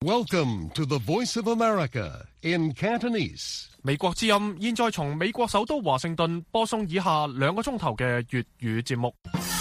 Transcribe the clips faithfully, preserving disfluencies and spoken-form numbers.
Welcome to the Voice of America in Cantonese. 美國之音現在從美國首都華盛頓播送以下兩個鐘頭嘅粵語節目。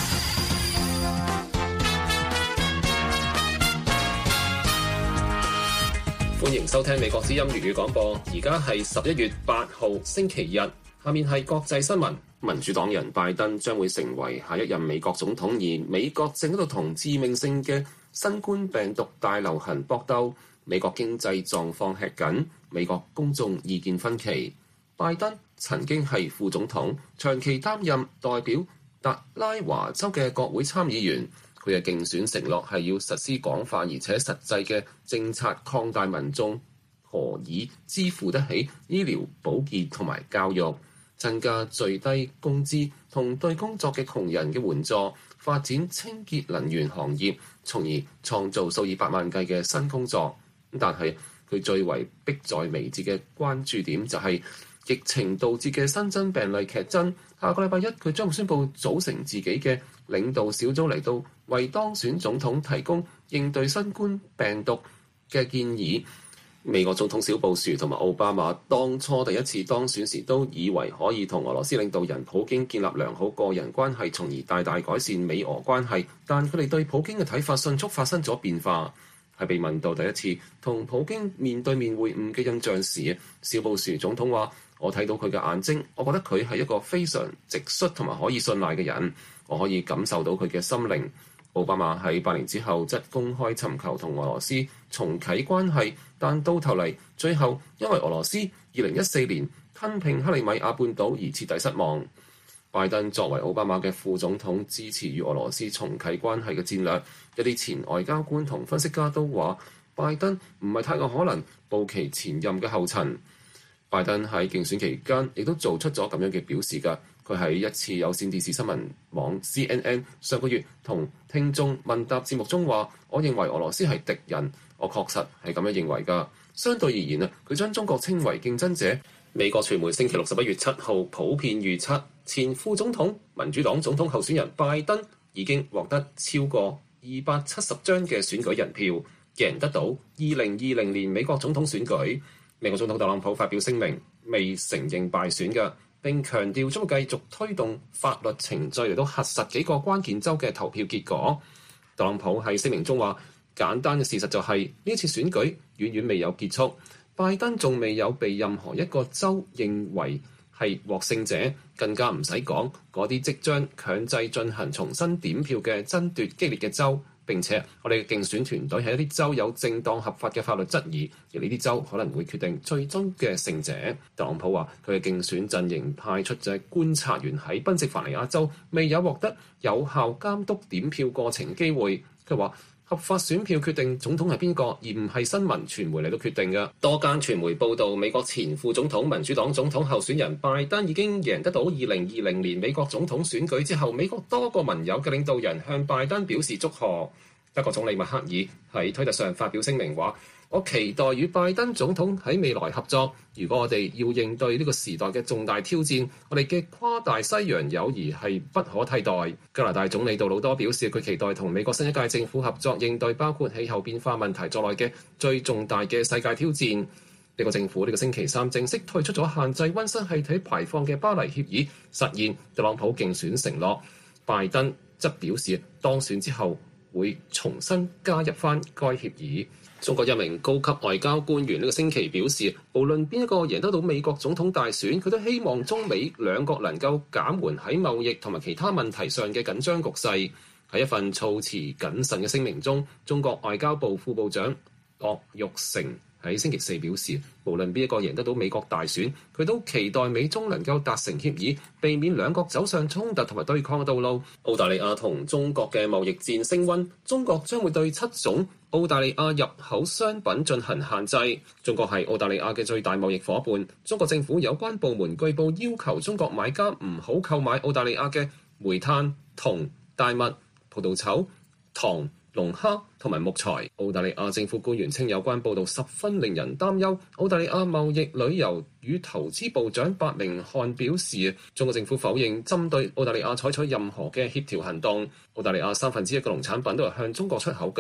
歡迎收聽美國之音粵語廣播，而家係十一月八號星期日。下面係國際新聞。民主黨人拜登將會成為下一任美國總統，而美國正喺度同致命性嘅新冠病毒大流行搏鬥。美國經濟狀況吃緊，美國公眾意見分歧。拜登曾經係副總統，長期擔任代表達拉華州嘅國會參議員。佢嘅競選承諾係要實施廣泛而且實際嘅政策，擴大民眾可以支付得起醫療保健同埋教育，增加最低工資同對工作嘅窮人嘅援助，發展清潔能源行業，從而創造數以百萬計嘅新工作。但係佢最為迫在眉睫嘅關注點就係疫情導致嘅新增病例劇增。下個禮拜一，佢將會宣布組成自己嘅領導小組嚟到為當選總統提供應對新冠病毒嘅建議。美國總統小布殊同埋奧巴馬當初第一次當選時都以為可以同俄羅斯領導人普京建立良好個人關係，從而大大改善美俄關係。但佢哋對普京嘅睇法迅速發生咗變化。係被問到第一次同普京面對面會晤嘅印象時，小布殊總統話：我睇到佢嘅眼睛，我覺得佢係一個非常直率同埋可以信賴嘅人，我可以感受到佢嘅心靈。奧巴馬喺八年之後則公開尋求同俄羅斯重啟關係，但到頭嚟最後因為俄羅斯二零一四年吞併克里米亞半島而徹底失望。拜登作為奧巴馬嘅副總統，支持與俄羅斯重啟關係嘅戰略。一啲前外交官同分析家都話，拜登唔係太過可能步其前任嘅後塵。拜登喺競選期間亦都做出咗咁樣嘅表示㗎。佢喺一次有線電視新聞網 C N N 上個月同聽眾問答節目中話：我認為俄羅斯係敵人，我確實係咁樣認為㗎。相對而言啊，佢將中國稱為競爭者。美國傳媒星期六十一月七號普遍預測，前副總統民主黨總統候選人拜登已經獲得超過二百七十張嘅選舉人票，贏得到二零二零年美國總統選舉。美國總統特朗普發表聲明，未承認敗選嘅，並強調將會繼續推動法律程序嚟到核實幾個關鍵州嘅投票結果。特朗普喺聲明中話：簡單嘅事實就係呢次選舉遠遠未有結束，拜登仲未有被任何一個州認為係獲勝者，更加唔使講嗰啲即將強制進行重新點票嘅爭奪激烈嘅州。並且我哋嘅競選團隊喺一啲州有正當合法嘅法律質疑，而呢啲州可能會決定最終嘅勝者。特朗普話佢嘅競選陣營派出嘅觀察員喺賓夕法尼亞州未有獲得有效監督點票過程機會。佢話合法選票決定總統係邊個，而唔係新聞傳媒嚟到決定嘅。多間傳媒報道，美國前副總統民主黨總統候選人拜登已經贏得到二零二零年美國總統選舉之後，美國多個盟友嘅領導人向拜登表示祝賀。德國總理默克爾喺推特上發表聲明話：我期待與拜登總統喺未來合作。如果我哋要應對呢個時代嘅重大挑戰，我哋嘅跨大西洋友誼係不可替代。加拿大總理杜魯多表示，佢期待同美國新一屆政府合作，應對包括氣候變化問題在內嘅最重大嘅世界挑戰。美國政府呢個星期三正式退出咗限制溫室氣體排放嘅巴黎協議，實現特朗普競選承諾。拜登則表示，當選之後會重新加入翻該協議。中國一名高級外交官員呢個星期表示，無論邊一個贏得到美國總統大選，佢都希望中美兩國能夠減緩喺貿易同埋其他問題上嘅緊張局勢。喺一份措辭謹慎嘅聲明中，中國外交部副部長岳玉成喺星期四表示，無論邊一個贏得到美國大選，佢都期待美中能夠達成協議，避免兩國走上衝突同埋對抗嘅道路。澳大利亞同中國嘅貿易戰升溫，中國將會對七種澳大利亞入口商品進行限制。中國係澳大利亞嘅最大貿易夥伴，中國政府有關部門據報要求中國買家唔好購買澳大利亞嘅煤炭、銅、大麥、葡萄酒、糖、龍蝦同埋木材。澳大利亞政府官員稱有關報導十分令人擔憂。澳大利亞貿易、旅遊與投資部長白明漢表示，中國政府否認針對澳大利亞採取任何嘅協調行動。澳大利亞三分之一嘅農產品都係向中國出口嘅，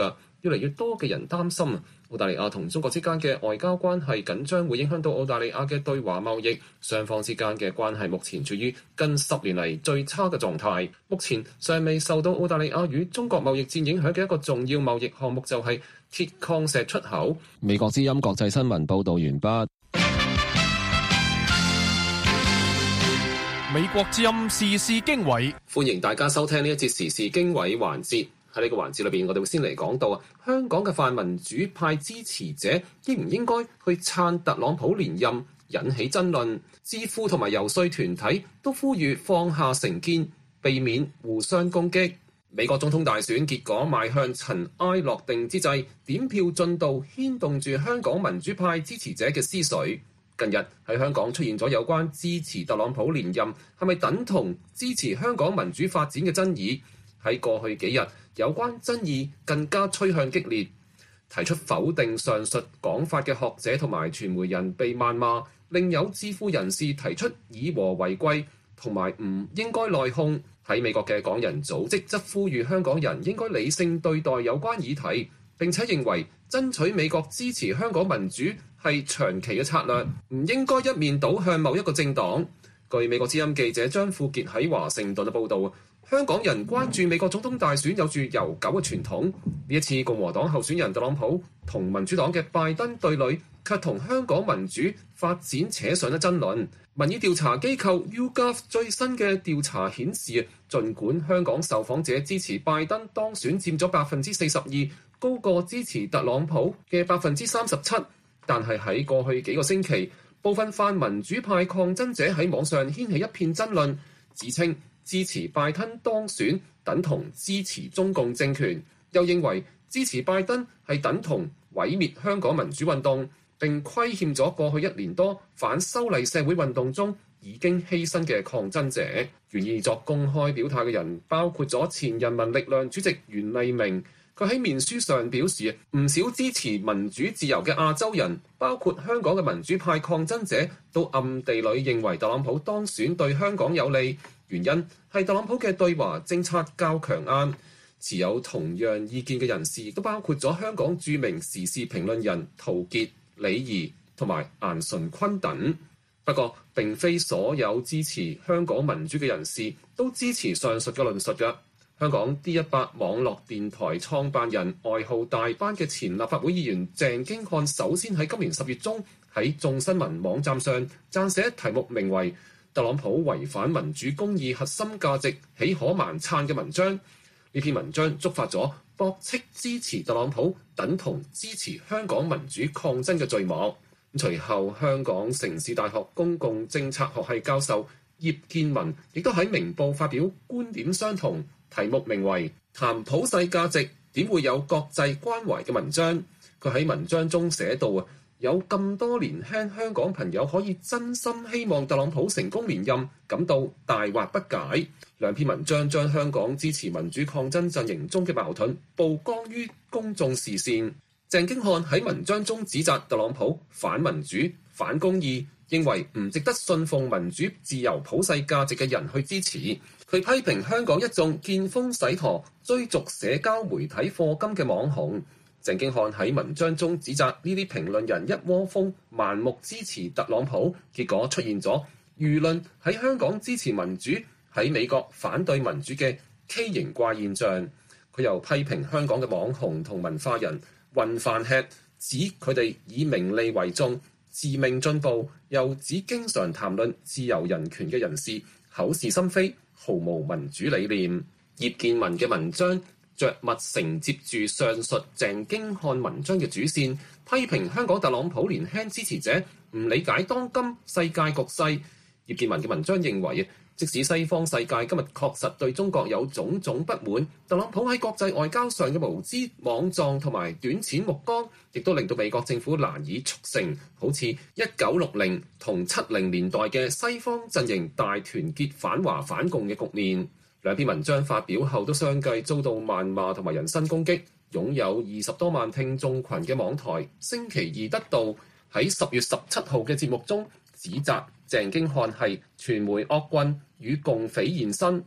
越嚟越多嘅人擔心澳大利亞同中國之間嘅外交關係緊張會影響到澳大利亞嘅對華貿易，雙方之間嘅關係目前處於近十年嚟最差嘅狀態。目前尚未受到澳大利亞與中國貿易戰影響嘅一個重要貿易項目就係鐵礦石出口。美國之音國際新聞報導完畢。 美國之音時事經緯， 歡迎大家收聽呢一節時事經緯環節。喺呢個環節裏邊，我哋會先嚟講到啊，香港嘅泛民主派支持者應唔應該去撐特朗普連任，引起爭論。智庫同埋遊說團體都呼籲放下成見，避免互相攻擊。美國總統大選結果邁向塵埃落定之際，點票進度牽動住香港民主派支持者嘅思緒。近日喺香港出現咗有關支持特朗普連任係咪等同支持香港民主發展嘅爭議。喺過去幾日，有關爭議更加趨向激烈，提出否定上述講法嘅學者同埋傳媒人被謾罵，另有智庫人士提出以和為貴同埋唔應該內訌。喺美國嘅港人組織則呼籲香港人應該理性對待有關議題，並且認為爭取美國支持香港民主係長期嘅策略，唔應該一面倒向某一個政黨。據美國之音記者張富傑喺華盛頓嘅報導，香港人關注美國總統大選有住悠久嘅傳統。呢一次共和黨候選人特朗普同民主黨嘅拜登對壘，卻同香港民主發展扯上咗爭論。民意調查機構 YouGov 最新嘅調查顯示，儘管香港受訪者支持拜登當選佔咗百分之四十二，高過支持特朗普嘅百分之三十七，但係喺過去幾個星期，部分泛民主派抗爭者喺網上掀起一片爭論，指稱支持拜登當選等同支持中共政權，又認為支持拜登係等同毀滅香港民主運動，並虧欠咗過去一年多反修例社會運動中已經犧牲嘅抗爭者。願意作公開表態嘅人包括咗前人民力量主席袁麗明，佢喺面書上表示，唔少支持民主自由嘅亞洲人，包括香港嘅民主派抗爭者，都暗地裏認為特朗普當選對香港有利，原因係特朗普嘅對華政策較強硬。持有同樣意見嘅人士亦都包括咗香港著名時事評論人陶傑、李怡同埋顏純坤等。不過並非所有支持香港民主嘅人士都支持上述嘅論述嘅。香港 D 一百 網絡電台創辦人外號大班嘅前立法會議員鄭經翰，首先喺今年十月中喺眾新聞網站上撰寫題目名為特朗普違反民主公義核心價值，豈可盲撐嘅文章。呢篇文章觸發咗駁斥支持特朗普等同支持香港民主抗爭嘅序幕。隨後，香港城市大學公共政策學系教授葉建文亦都喺明報發表觀點相同、題目名為《談普世價值點會有國際關懷》嘅文章。佢喺文章中寫道啊，有咁多年輕香港朋友可以真心希望特朗普成功連任，感到大惑不解。兩篇文章將香港支持民主抗爭陣營中嘅矛盾曝光於公眾視線。鄭經翰喺文章中指責特朗普反民主、反公義，認為唔值得信奉民主、自由、普世價值嘅人去支持。佢批評香港一眾見風使舵、追逐社交媒體課金嘅網紅。鄭經翰喺文章中指責呢啲評論人一窩蜂盲目支持特朗普，結果出現咗輿論喺香港支持民主，喺美國反對民主嘅畸形怪現象。佢又批評香港嘅網紅同文化人混飯吃，指佢哋以名利為重、自命進步，又指經常談論自由人權嘅人士口是心非，毫無民主理念。葉建文嘅文章着墨承接住上述鄭經翰文章嘅主線，批評香港特朗普年輕支持者唔理解當今世界局勢。葉建文嘅文章認為，即使西方世界今日確實對中國有種種不滿，特朗普喺國際外交上嘅無知莽撞同埋短淺目光，亦都令到美國政府難以促成好似一九六零同七零年代嘅西方陣營大團結反華反共嘅局面。兩篇文章發表後都相繼遭到謾罵同埋人身攻擊。擁有二十多萬聽眾群嘅網台星期二得到喺十月十七號嘅節目中指責鄭經翰係傳媒惡棍與共匪現身。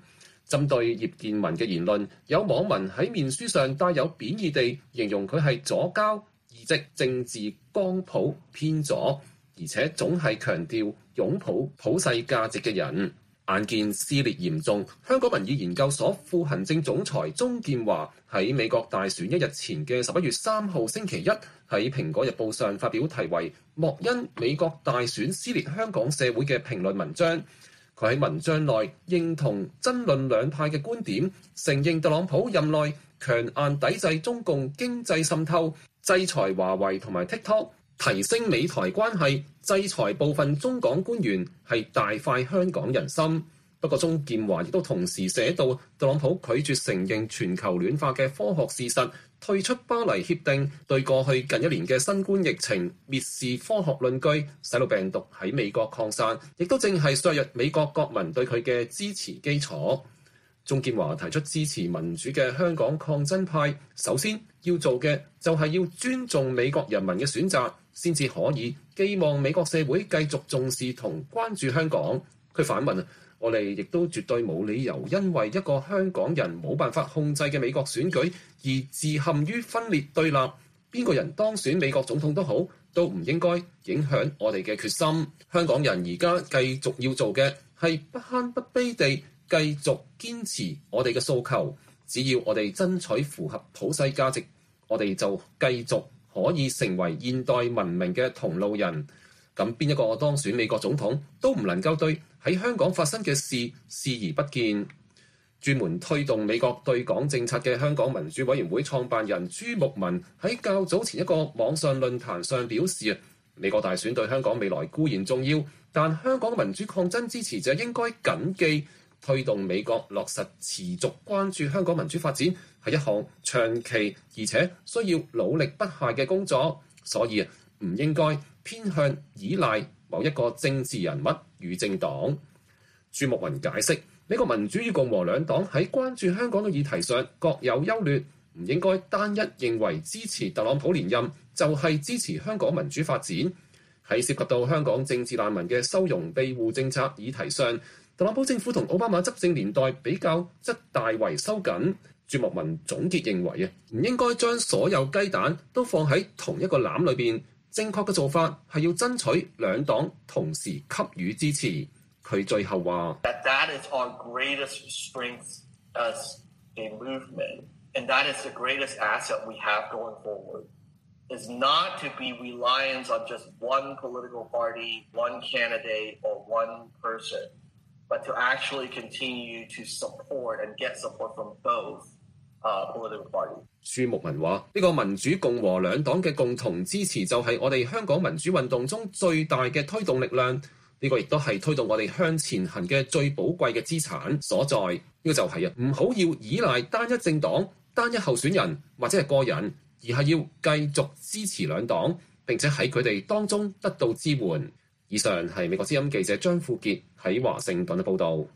針對葉建文嘅言論，有網民喺面書上帶有貶義地形容佢係左膠，意即政治光譜偏左，而且總係強調擁抱普世價值嘅人。眼見撕裂嚴重，香港民意研究所副行政總裁鍾建華喺美國大選一日前嘅十一月三號星期一喺《蘋果日報》上發表題為《莫因美國大選撕裂香港社會》嘅評論文章。佢喺文章內認同爭論兩派嘅觀點，承認特朗普任內強硬抵制中共經濟滲透、制裁華為同埋 TikTok、提升美台關係、制裁部分中港官員係大快香港人心。不過鍾建華亦都同時寫到，特朗普拒絕承認全球暖化嘅科學事實，退出巴黎協定，對過去近一年嘅新冠疫情蔑視科學論據，使到病毒喺美國擴散，亦都正係削弱美國國民對佢嘅支持基礎。鍾建華提出支持民主嘅香港抗爭派，首先要做嘅就係要尊重美國人民嘅選擇，先至可以寄望美國社會繼續重視同關注香港。佢反問，我哋亦都絕對冇理由因為一個香港人冇辦法控制嘅美國選舉而自陷於分裂對立。邊個人當選美國總統都好，都唔應該影響我哋嘅決心。香港人而家繼續要做嘅係不慳不卑地繼續堅持我哋嘅訴求。只要我哋爭取符合普世價值，我哋就繼續可以成為現代文明嘅同路人。咁邊一個當選美國總統都唔能夠對喺香港發生嘅事視而不見。專門推動美國對港政策嘅香港民主委員會創辦人朱牧民喺較早前一個網上論壇上表示，美國大選對香港未來固然重要，但香港民主抗爭支持者應該謹記，推動美國落實持續關注香港民主發展係一項長期而且需要努力不懈嘅工作，所以唔應該偏向依賴某一個政治人物與政黨。朱牧民解釋，美國民主與共和兩黨喺關注香港嘅議題上各有優劣，唔應該單一認為支持特朗普連任就係支持香港民主發展。喺涉及到香港政治難民嘅收容庇護政策議題上，特朗普政府同奧巴馬執政年代比較則大為收緊。朱牧民總結認為啊，唔應該將所有雞蛋都放喺同一個籃裏邊。正確嘅做法係要爭取兩黨同時給予支持。佢最後話：That that is our greatest strength as a movement, and that is the greatest asset we have going forward. Is not to be reliant on just one political party, one candidate, or one person, but to actually continue to support and get support from both uh, political parties. 朱牧民話：呢個民主共和兩黨嘅共同支持就係我哋香港民主運動中最大嘅推動力量。呢個亦都係推動我哋向前行嘅最寶貴嘅資產所在。呢個就係啊，唔好要依賴單一政黨、單一候選人或者係個人，而係要繼續支持兩黨，並且喺佢哋當中得到支援。以上係美國之音記者張富傑喺華盛頓嘅報導。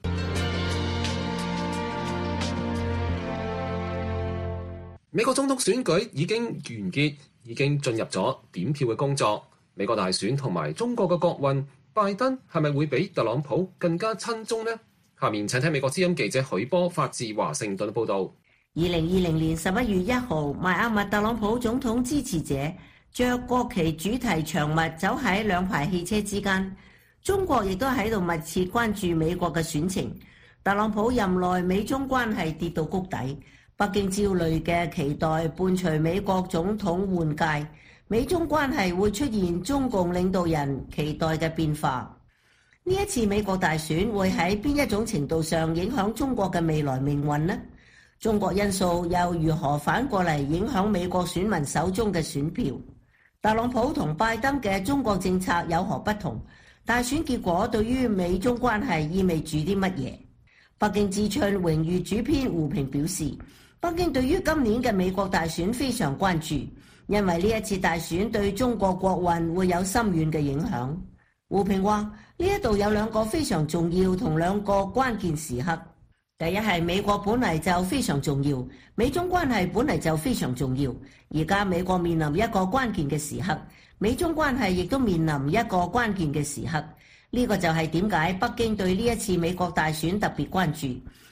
美國總統選舉已經完結，已經進入咗點票嘅工作。美國大選同埋中國嘅國運，拜登係咪會比特朗普更加親中呢？下面請聽美國之音記者許波發自華盛頓嘅報導。 二零二零年十一月一號，邁阿密特朗普總統支持者着國旗主題長襪走喺兩排汽車之間。中國亦都喺度密切關注美國嘅選情。特朗普任內美中關係跌到谷底，北京焦慮嘅期待伴隨美國總統換屆，美中關係會出現中共領導人期待嘅變化。呢一次美國大選會喺邊一種程度上影響中國嘅未來命運呢？中國因素又如何反過嚟影響美國選民手中嘅選票？特朗普同拜登嘅中國政策有何不同？大選結果對於美中關係意味住啲乜嘢？北京之春榮譽主編胡平表示，北京對於今年嘅美國大選非常關注，因為呢一次大選對中國國運會有深遠嘅影響。胡平話：呢一度有兩個非常重要同兩個關鍵時刻。第一係美國本嚟就非常重要，美中關係本嚟就非常重要。而家美國面臨一個關鍵嘅時刻，美中關係亦都面臨一個關鍵嘅時刻。呢個就係點解北京對呢一次美國大選特別關注，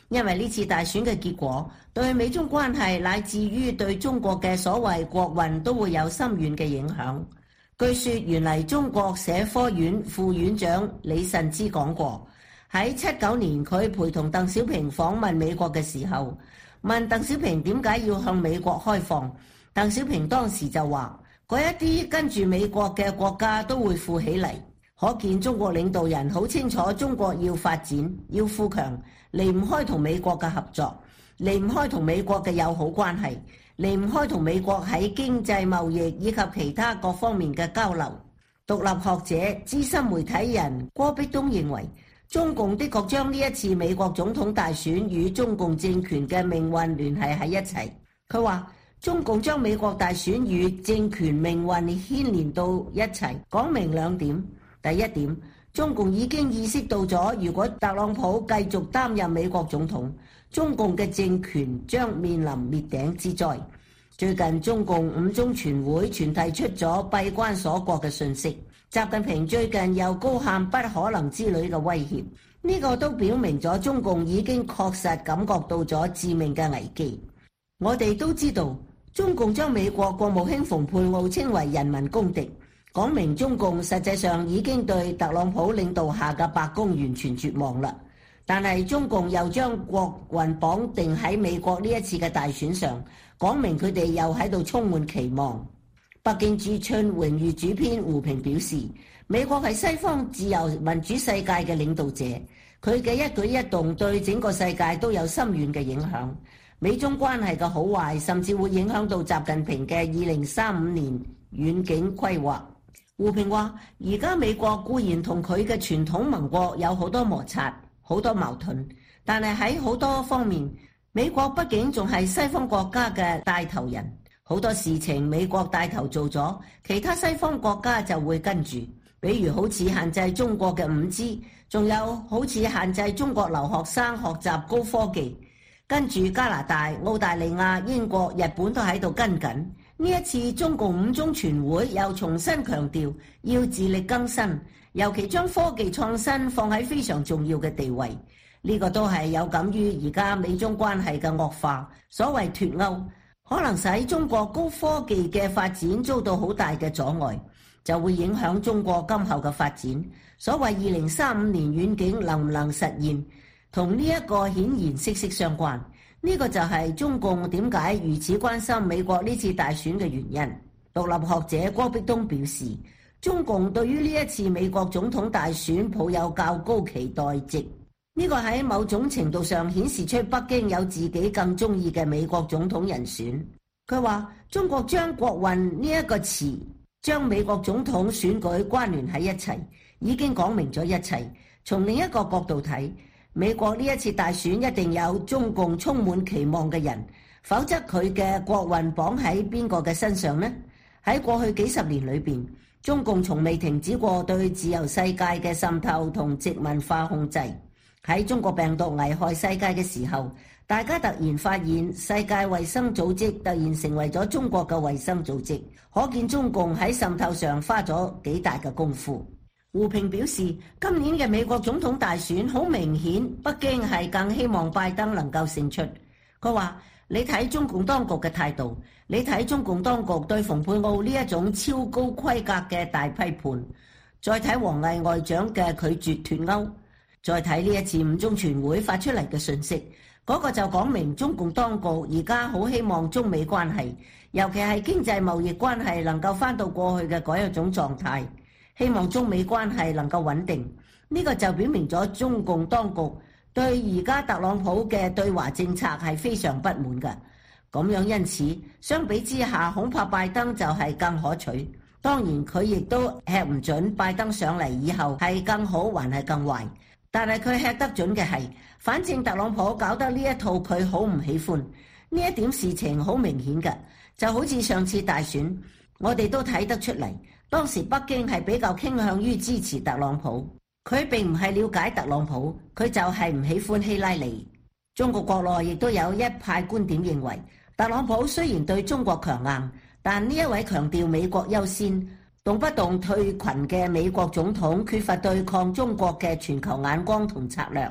因為呢次大選嘅結果對美中關係乃至於對中國嘅所謂國運都會有深遠嘅影響。據說原嚟中國社科院副院長李慎之講過，喺七九年佢陪同鄧小平訪問美國嘅時候，問鄧小平點解要向美國開放，鄧小平當時就話：嗰一啲跟住美國嘅國家都會富起嚟。可見中國領導人好清楚中國要發展，要富強，離唔開同美國嘅合作，離唔開同美國嘅友好關係，離唔開同美國喺經濟貿易以及其他各方面嘅交流。獨立學者、資深媒體人郭碧東認為，中共的確將呢一次美國總統大選與中共政權嘅命運聯繫喺一齊。佢話中共將美國大選與政權命運牽連到一齊，講明兩點。第一點，中共已經意識到咗，如果特朗普繼續擔任美國總統，中共嘅政權將面臨滅頂之災。最近中共五中全會全提出咗閉關鎖國嘅訊息，習近平最近又高喊不可能之類嘅威脅，呢個都表明咗中共已經確實感覺到咗致命嘅危機。我哋都知道，中共將美國國務卿蓬佩奧稱為人民公敵，講明中共實際上已經對特朗普領導下嘅白宮完全絕望啦。但係中共又將國運綁定喺美國呢一次嘅大選上，講明佢哋又喺度充滿期望。北京之春榮譽主編胡平表示，美國係西方自由民主世界嘅領導者，佢嘅一舉一動對整個世界都有深遠嘅影響。美中關係嘅好壞甚至會影響到習近平嘅二零三五年遠景規劃。胡平話，而家美國固然同佢嘅傳統盟國有好多摩擦，好多矛盾，但係喺好多方面，美國畢竟仲係西方國家嘅帶頭人，好多事情美國帶頭做咗，其他西方國家就會跟住。比如好似限制中國嘅五 G， 仲有好似限制中國留學生學習高科技，跟住加拿大、澳大利亞、英國、日本都喺度跟緊。呢一次中共五中全會又重新強調要自力更生，尤其將科技創新放喺非常重要嘅地位。呢個都係有感於而家美中關係嘅惡化。所謂脫歐，可能使中國高科技嘅發展遭到好大嘅阻礙，就會影響中國今後嘅發展。所謂二零三五年遠景能唔能實現，同呢一個顯然息息相關。呢個就係中共點解如此關心美國呢次大選嘅原因。獨立學者郭碧東表示，中共對於呢一次美國總統大選抱有較高期待值，呢個喺某種程度上顯示出北京有自己更中意嘅美國總統人選。佢話中國將國運呢一個詞將美國總統選舉關聯喺一齊，已經講明咗一切。從另一個角度睇，美國呢一次大選一定有中共充滿期望嘅人，否則佢嘅國運綁喺邊個嘅身上呢？喺過去幾十年裏邊，中共從未停止過對自由世界嘅滲透同殖民化控制。喺中國病毒危害世界嘅時候，大家突然發現世界衛生組織突然成為咗中國嘅衛生組織，可見中共喺滲透上花咗幾大嘅功夫。胡平表示，今年嘅美國總統大選好明顯，北京係更希望拜登能夠勝出。佢話：你睇中共當局嘅態度，你睇中共當局對蓬佩奧呢一種超高規格嘅大批判，再睇王毅外長嘅拒絕脫歐，再睇呢一次五中全會發出嚟嘅訊息，嗰、那個就講明中共當局而家好希望中美關係，尤其係經濟貿易關係能夠返到過去嘅嗰一種狀態。希望中美關係能夠穩定，呢個就表明咗中共當局對而家特朗普嘅對華政策係非常不滿嘅。咁樣因此，相比之下，恐怕拜登就係更可取。當然，佢亦都吃唔準拜登上嚟以後係更好還係更壞。但係佢吃得準嘅係，反正特朗普搞得呢一套佢好唔喜歡，呢一點事情好明顯嘅，就好似上次大選，我哋都睇得出嚟。當時北京係比較傾向於支持特朗普，佢並唔係了解特朗普，佢就係唔喜歡希拉里。中國國內亦都有一派觀點認為，特朗普雖然對中國強硬，但呢一位強調美國優先、動不動退群嘅美國總統，缺乏對抗中國嘅全球眼光同策略，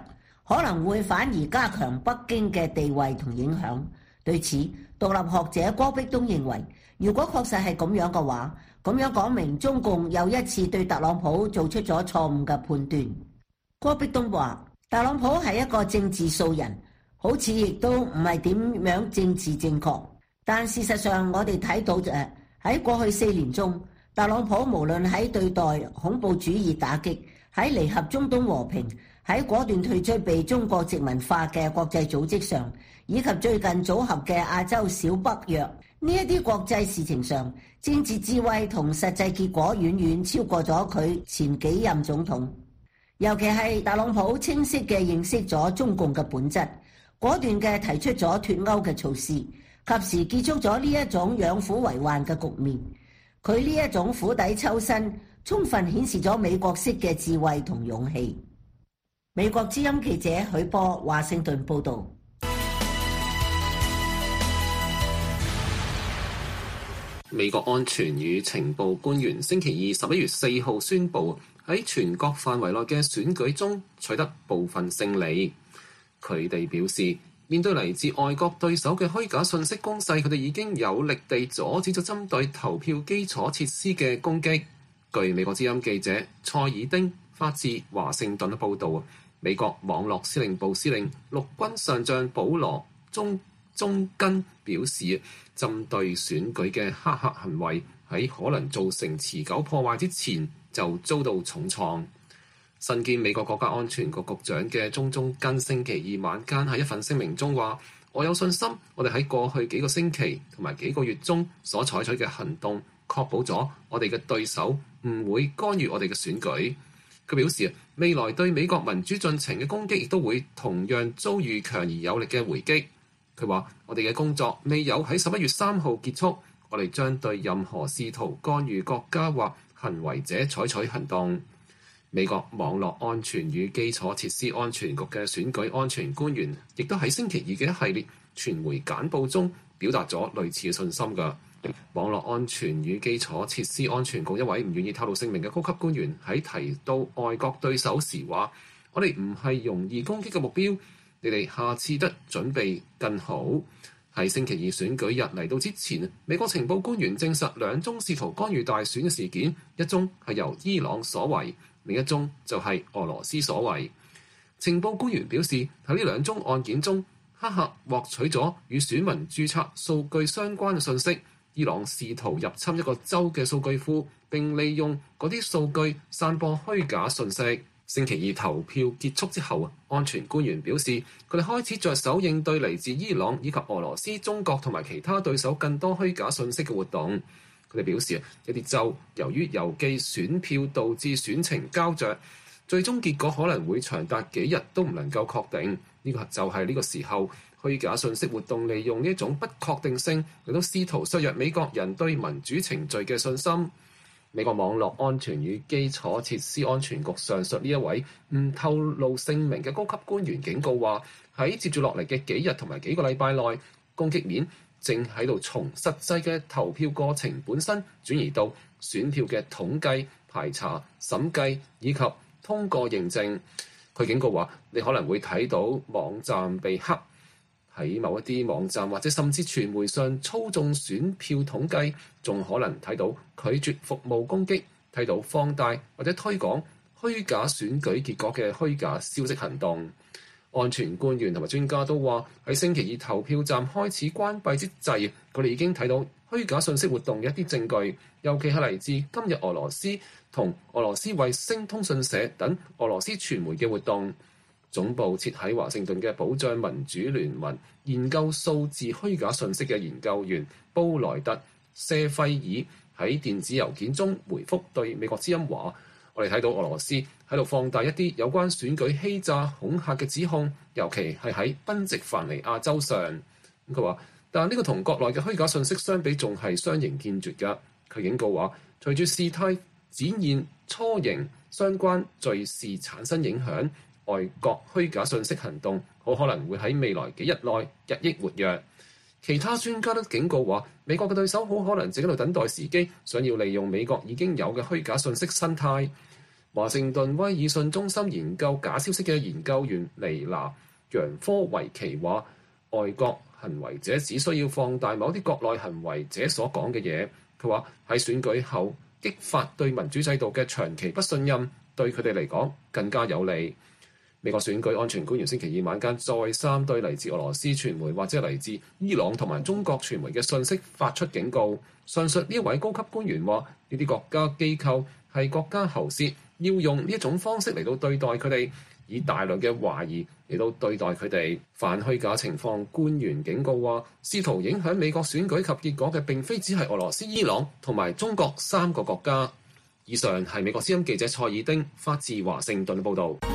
可能會反而加強北京嘅地位同影響。對此，獨立學者郭碧東認為，如果確實係咁樣嘅話，咁樣講明中共又一次對特朗普做出咗錯誤嘅判斷。郭碧東話，特朗普係一個政治素人，好似亦都唔係點樣政治正確。但事實上，我哋睇到誒喺過去四年中，特朗普無論喺對待恐怖主義打擊，喺彌合中東和平，喺果斷退出被中國殖民化嘅國際組織上，以及最近組合嘅亞洲小北約呢一啲國際事情上，政治智慧同實際結果遠遠超過咗佢前幾任總統。尤其係特朗普清晰嘅認識咗中共嘅本質，果斷嘅提出咗脫歐嘅措施，及時結束咗呢一種養虎為患嘅局面。佢呢一種釜底抽薪，充分顯示咗美國式嘅智慧同勇氣。美國之音記者許波華盛頓報導。 美國安全與情報官員星期二十一月四號宣布，喺全國範圍內嘅選舉中取得部分勝利。佢哋表示，面對嚟自外國對手嘅虛假信息攻勢，佢哋已經有力地阻止咗針對投票基礎設施嘅攻擊。據美國之音記者蔡爾丁發自華盛頓嘅報導，美國網絡司令部司令陸軍上將保羅中中根表示，針對選舉嘅黑客行為喺可能造成持久破壞之前就遭到重創。身兼美國國家安全局局長嘅中中根星期二晚間喺一份聲明中話，我有信心我哋喺過去幾個星期同埋幾個月中所採取嘅行動，確保咗我哋嘅對手唔會干預我哋嘅選舉。佢表示，未來對美國民主進程嘅攻擊亦都會同樣遭遇強而有力嘅回擊。佢話，我哋嘅工作未有喺十一月三號結束，我哋將對任何試圖干預國家或行為者採取行動。美國網絡安全與基礎設施安全局嘅選舉安全官員亦都喺星期二嘅一系列傳媒簡報中表達咗類似嘅信心㗎。網絡安全與基礎設施安全局一位唔願意透露姓名嘅高級官員喺提到外國對手時話，我哋唔係容易攻擊嘅目標，你哋下次得準備更好。喺星期二選舉日嚟到之前，美國情報官員證實兩宗試圖干預大選嘅事件，一宗係由伊朗所為，另一宗就係俄羅斯所為。情報官員表示，喺呢兩宗案件中，黑客獲取咗與選民註冊數據相關嘅信息。伊朗試圖入侵一個州嘅數據庫，並利用嗰啲數據散播虛假信息。星期二投票結束之後，安全官員表示，佢哋開始着手應對嚟自伊朗以及俄羅斯、中國同埋其他對手更多虛假信息嘅活動。佢哋表示，一啲州由於郵寄選票導致選情膠着，最終結果可能會長達幾日都唔能夠確定。呢個就係呢個時候，虛假信息活動利用呢一種不確定性嚟到試圖削弱美國人對民主程序嘅信心。美國網絡安全與基礎設施安全局上述呢一位唔透露姓名嘅高級官員警告話，喺接住落嚟嘅幾日同埋幾個禮拜內，攻擊面正喺度從實際嘅投票過程本身轉移到選票嘅統計、排查、審計以及通過認證。佢警告話，你可能會睇到網站被黑，喺某一啲網站或者甚至傳媒上操縱選票統計，仲可能睇到拒絕服務攻擊，睇到放大或者推廣虛假選舉結果嘅虛假消息行動。安全官員同埋專家都話，喺星期二投票站開始關閉之際，佢哋已經睇到虛假信息活動嘅一啲證據，尤其係嚟自今日俄羅斯同俄羅斯衛星通訊社等俄羅斯傳媒嘅活動。總部設喺華盛頓嘅保障民主聯盟研究數字虛假信息嘅研究員布萊特·謝費爾喺電子郵件中回覆對美國之音話，我哋睇到俄羅斯喺度放大一啲有關選舉欺詐恐嚇嘅指控，尤其係喺賓夕凡尼亞州上。佢話，但呢個同國內嘅虛假信息相比，仲係相形見絀㗎。佢警告話，隨住事態展現雛形，相關敘事產生影響，外國虛假信息行動好可能會喺未來幾日內日益活躍。其他專家都警告話，美國嘅對手好可能正喺度等待時機，想要利用美國已經有嘅虛假信息生態。 華盛頓威爾遜中心研究假消息嘅研究員尼娜楊科維奇話，外國行為者只需要放大某啲國內行為者所講嘅嘢。佢話喺選舉後激發對民主制度嘅長期不信任，對佢哋嚟講更加有利。美國選舉安全官員星期二晚間再三對嚟自俄羅斯傳媒或者嚟自伊朗同埋中國傳媒嘅信息發出警告。上述呢一位高級官員話，呢啲國家機構係國家喉舌，要用呢一種方式嚟到對待佢哋，以大量嘅懷疑嚟到對待佢哋。反虛假情況官員警告話，試圖影響美國選舉及結果嘅並非只係俄羅斯、伊朗同埋中國三個國家。以上係美國之音記者蔡爾丁發自華盛頓報導。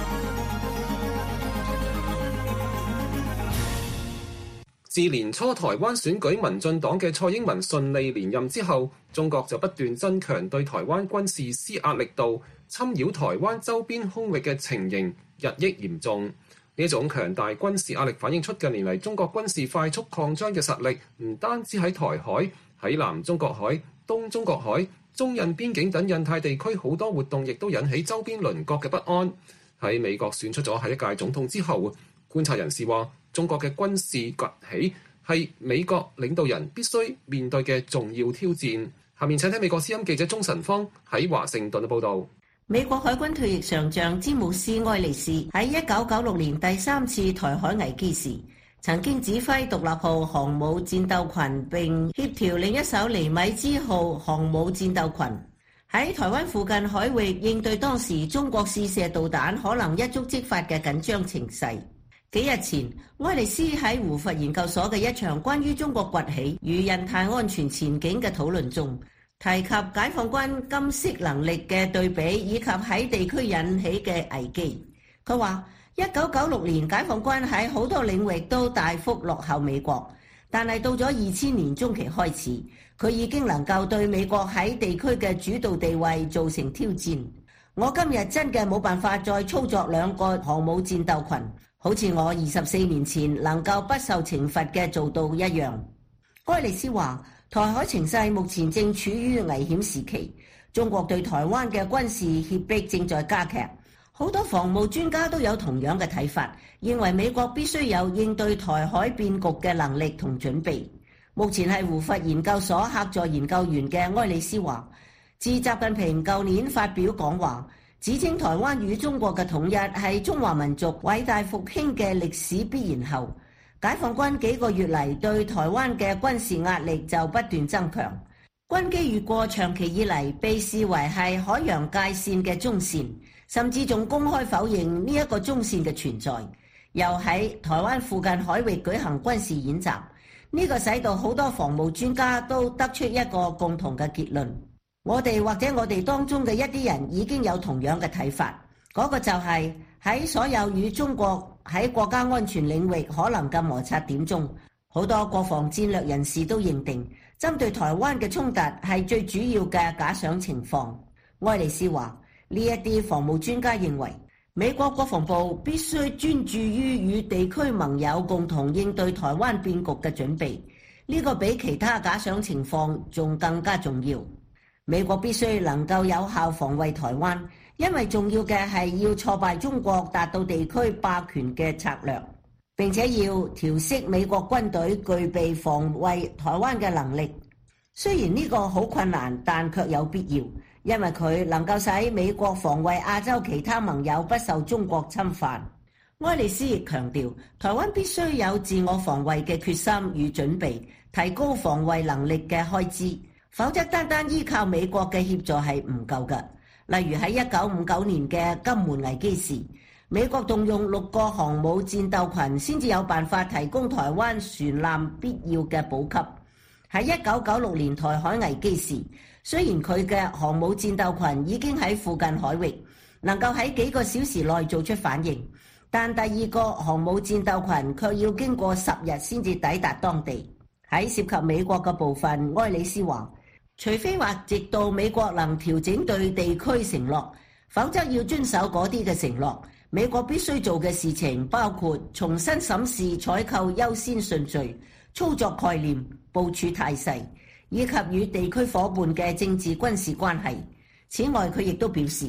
自年初台灣選舉民進黨嘅蔡英文順利連任之後，中國就不斷增強對台灣軍事施壓力度，侵擾台灣周邊空域嘅情形日益嚴重。呢種強大軍事壓力反映出近年嚟中國軍事快速擴張嘅實力，唔單止喺台海，喺南中國海、東中國海、中印邊境等印太地區好多活動，亦都引起周邊鄰國嘅不安。喺美國選出咗下一屆總統之後，觀察人士話，中國嘅軍事崛起係美國領導人必須面對嘅重要挑戰。下面請聽美國之音記者鍾晨芳喺華盛頓嘅報導。 美國海軍退役上將詹姆斯·埃利斯喺一九九六年第三次台海危機時，曾經指揮獨立號航母戰鬥群並協調另一艘尼米茲號航母戰鬥群喺台灣附近海域應對當時中國試射導彈可能一觸即發嘅緊張情勢。幾日前，埃利斯喺胡佛研究所嘅一場關於中國崛起與印太安全前景嘅討論中，提及解放軍今昔能力嘅對比，以及喺地區引起嘅危機。佢話：一九九六年解放軍喺好多領域都大幅落後美國，但係到咗二千年中期開始，佢已經能夠對美國喺地區嘅主導地位造成挑戰。我今日真嘅冇辦法再操作兩個航母戰鬥群，好似我二十四年前能夠不受懲罰嘅做到一樣。埃利斯話：台海情勢目前正處於危險時期，中國對台灣嘅軍事脅迫正在加劇。好多防務專家都有同樣嘅睇法，認為美國必須有應對台海變局嘅能力同準備。目前係胡佛研究所客座研究員嘅埃利斯話：自習近平舊年發表講話，指稱台灣與中國嘅統一係中華民族偉大復興嘅歷史必然後，解放軍幾個月嚟對台灣嘅軍事壓力就不斷增強，軍機越過長期以嚟被視為係海洋界線嘅中線，甚至仲公開否認呢一個中線嘅存在，又喺台灣附近海域舉行軍事演習，呢個使到好多防務專家都得出一個共同嘅結論。我哋或者我哋當中嘅一啲人已經有同樣嘅睇法，嗰個就係喺所有與中國喺國家安全領域可能嘅摩擦點中，好多國防戰略人士都認定，針對台灣嘅衝突係最主要嘅假想情況。埃利斯話：呢一啲防務專家認為，美國國防部必須專注於與地區盟友共同應對台灣變局嘅準備，呢個比其他假想情況仲更加重要。美國必須能夠有效防衛台灣，因為重要嘅係要挫敗中國達到地區霸權嘅策略，並且要調適美國軍隊具備防衛台灣嘅能力。雖然呢個好困難，但卻有必要，因為佢能夠使美國防衛亞洲其他盟友不受中國侵犯。埃利斯亦強調，台灣必須有自我防衛嘅決心與準備，提高防衛能力嘅開支。否則單單依靠美國嘅協助係唔夠嘅。例如喺一九五九年嘅金門危機時，美國動用六個航母戰鬥群先至有辦法提供台灣船艦必要嘅補給。喺一九九六年台海危機時，雖然佢嘅航母戰鬥群已經喺附近海域，能夠喺幾個小時內做出反應，但第二個航母戰鬥群卻要經過十日先至抵達當地。喺涉及美國嘅部分，埃里斯話：除非或直到美國能調整對地區承諾，否則要遵守嗰啲嘅承諾，美國必須做嘅事情包括重新審視採購優先順序、操作概念、部署態勢，以及與地區夥伴嘅政治軍事關係。此外，佢亦都表示，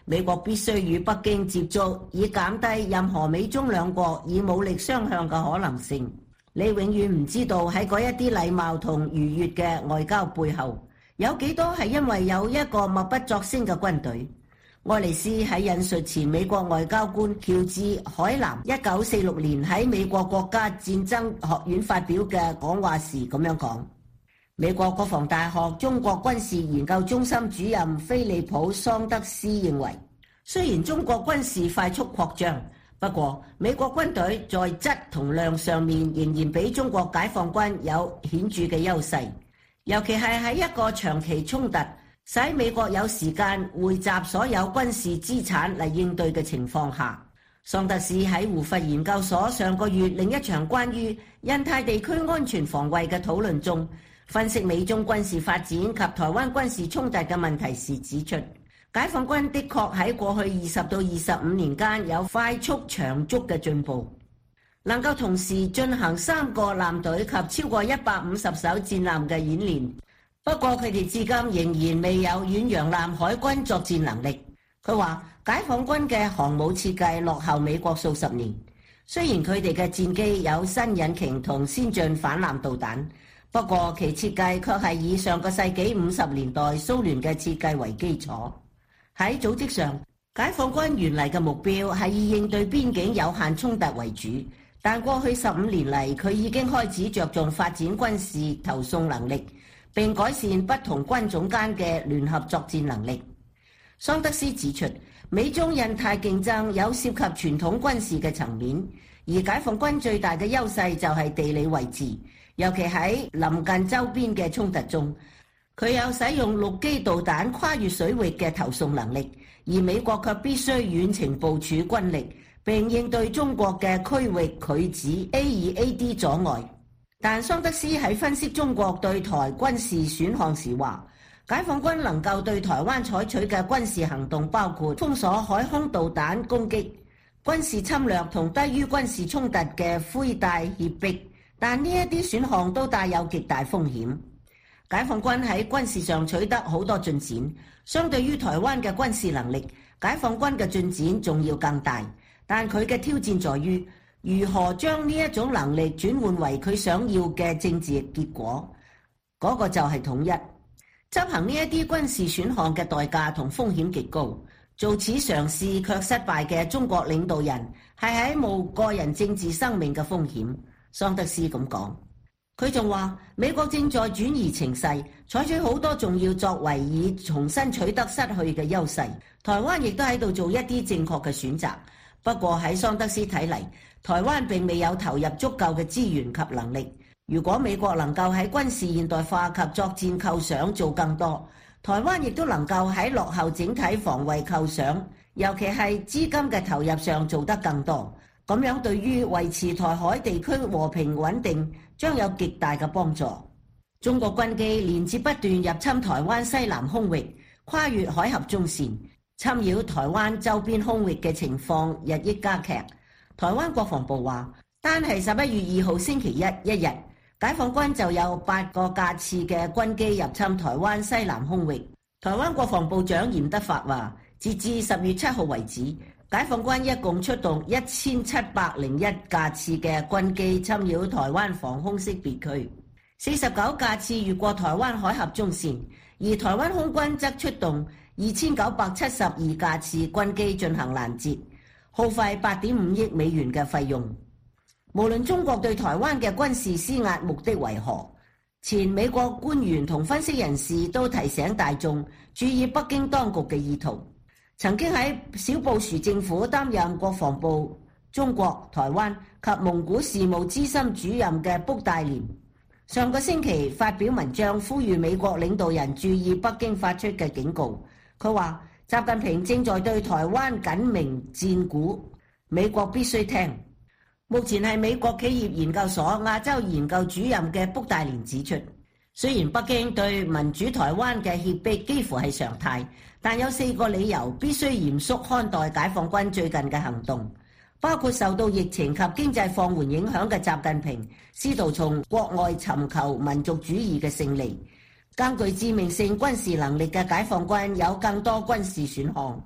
美國必須與北京接觸，以減低任何美中兩國以武力相向嘅可能性。你永遠唔知道喺嗰一啲禮貌同愉悅嘅外交背後，有幾多係因為有一個默不作聲嘅軍隊。愛麗絲喺引述前美國外交官喬治海南一九四六年喺美國國家戰爭學院發表嘅講話時咁樣講。美國國防大學中國軍事研究中心主任菲利普桑德斯認為，雖然中國軍事快速擴張，不過美國軍隊在質同量上面仍然比中國解放軍有顯著嘅優勢，尤其係喺一個長期衝突使美國有時間匯集所有軍事資產嚟應對嘅情況下。桑德斯喺胡佛研究所上個月另一場關於印太地區安全防衛嘅討論中，分析美中軍事發展及台灣軍事衝突嘅問題時指出，解放軍的確喺過去二十到二十五年間有快速長足嘅進步，能夠同時進行三個艦隊及超過一百五十艘戰艦嘅演練。不過佢哋至今仍然未有遠洋艦海軍作戰能力。佢話解放軍嘅航母設計落後美國數十年，雖然佢哋嘅戰機有新引擎同先進反艦導彈，不過其設計卻係以上個世紀五十年代蘇聯嘅設計為基礎。喺組織上，解放軍原嚟嘅目標係以應對邊境有限衝突為主，但過去十五年嚟佢已經開始着重發展軍事投送能力，並改善不同軍種間嘅聯合作戰能力。桑德斯指出，美中印太競爭有涉及傳統軍事嘅層面，而解放軍最大嘅優勢就係地理位置，尤其喺臨近周邊嘅衝突中，佢有使用陸基導彈跨越水域嘅投送能力，而美國卻必須遠程部署軍力，並應對中國嘅區域拒止 A 二 A D 阻礙。但桑德斯喺分析中國對台軍事選項時話，解放軍能夠對台灣採取嘅軍事行動包括封鎖海空導彈攻擊、軍事侵略同低於軍事衝突嘅灰帶脅迫，但呢一啲選項都帶有極大風險。解放軍喺軍事上取得好多進展，相對於台灣嘅軍事能力，解放軍嘅進展仲要更大，但佢嘅挑戰在於如何將呢一種能力轉換為佢想要嘅政治結果，嗰、那個就係統一。執行呢一啲軍事選項嘅代價同風險極高，做此嘗試卻失敗嘅中國領導人係喺冒個人政治生命嘅風險。桑德斯咁講，佢仲話美國正在轉移情勢，採取好多重要作為以重新取得失去嘅優勢。台灣亦都喺度做一啲正確嘅選擇，不過喺桑德斯睇嚟，台灣並未有投入足夠嘅資源及能力。如果美國能夠喺軍事現代化及作戰構想做更多，台灣亦都能夠喺落後整體防衛構想，尤其係資金嘅投入上做得更多。咁樣對於維持台海地區和平穩定將有極大嘅幫助。中國軍機連接不斷入侵台灣西南空域，跨越海峽中線，侵擾台灣周邊空域嘅情況日益加劇。台灣國防部話，單係十一月二號星期一一日，解放軍就有八個架次嘅軍機入侵台灣西南空域。台灣國防部長嚴德發話，截至十月七號為止，解放軍一共出動一千七百零一架次嘅軍機侵擾台灣防空識別區，四十九架次越過台灣海峽中線，而台灣空軍則出動二千九百七十二架次軍機進行攔截，耗費八點五億美元嘅費用。無論中國對台灣嘅軍事施壓目的為何，前美國官員同分析人士都提醒大眾注意北京當局嘅意圖。曾經喺小布殊政府擔任國防部中國、台灣及蒙古事務資深主任嘅卜戴廉，上個星期發表文章呼籲美國領導人注意北京發出嘅警告。佢話習近平正在對台灣緊鳴戰鼓，美國必須聽。目前係美國企業研究所亞洲研究主任嘅卜戴廉指出，雖然北京對民主台灣嘅脅迫幾乎係常態，但有四個理由必須嚴肅看待解放軍最近嘅行動，包括受到疫情及經濟放緩影響嘅習近平試圖從國外尋求民族主義嘅勝利，更具致命性軍事能力嘅解放軍有更多軍事選項，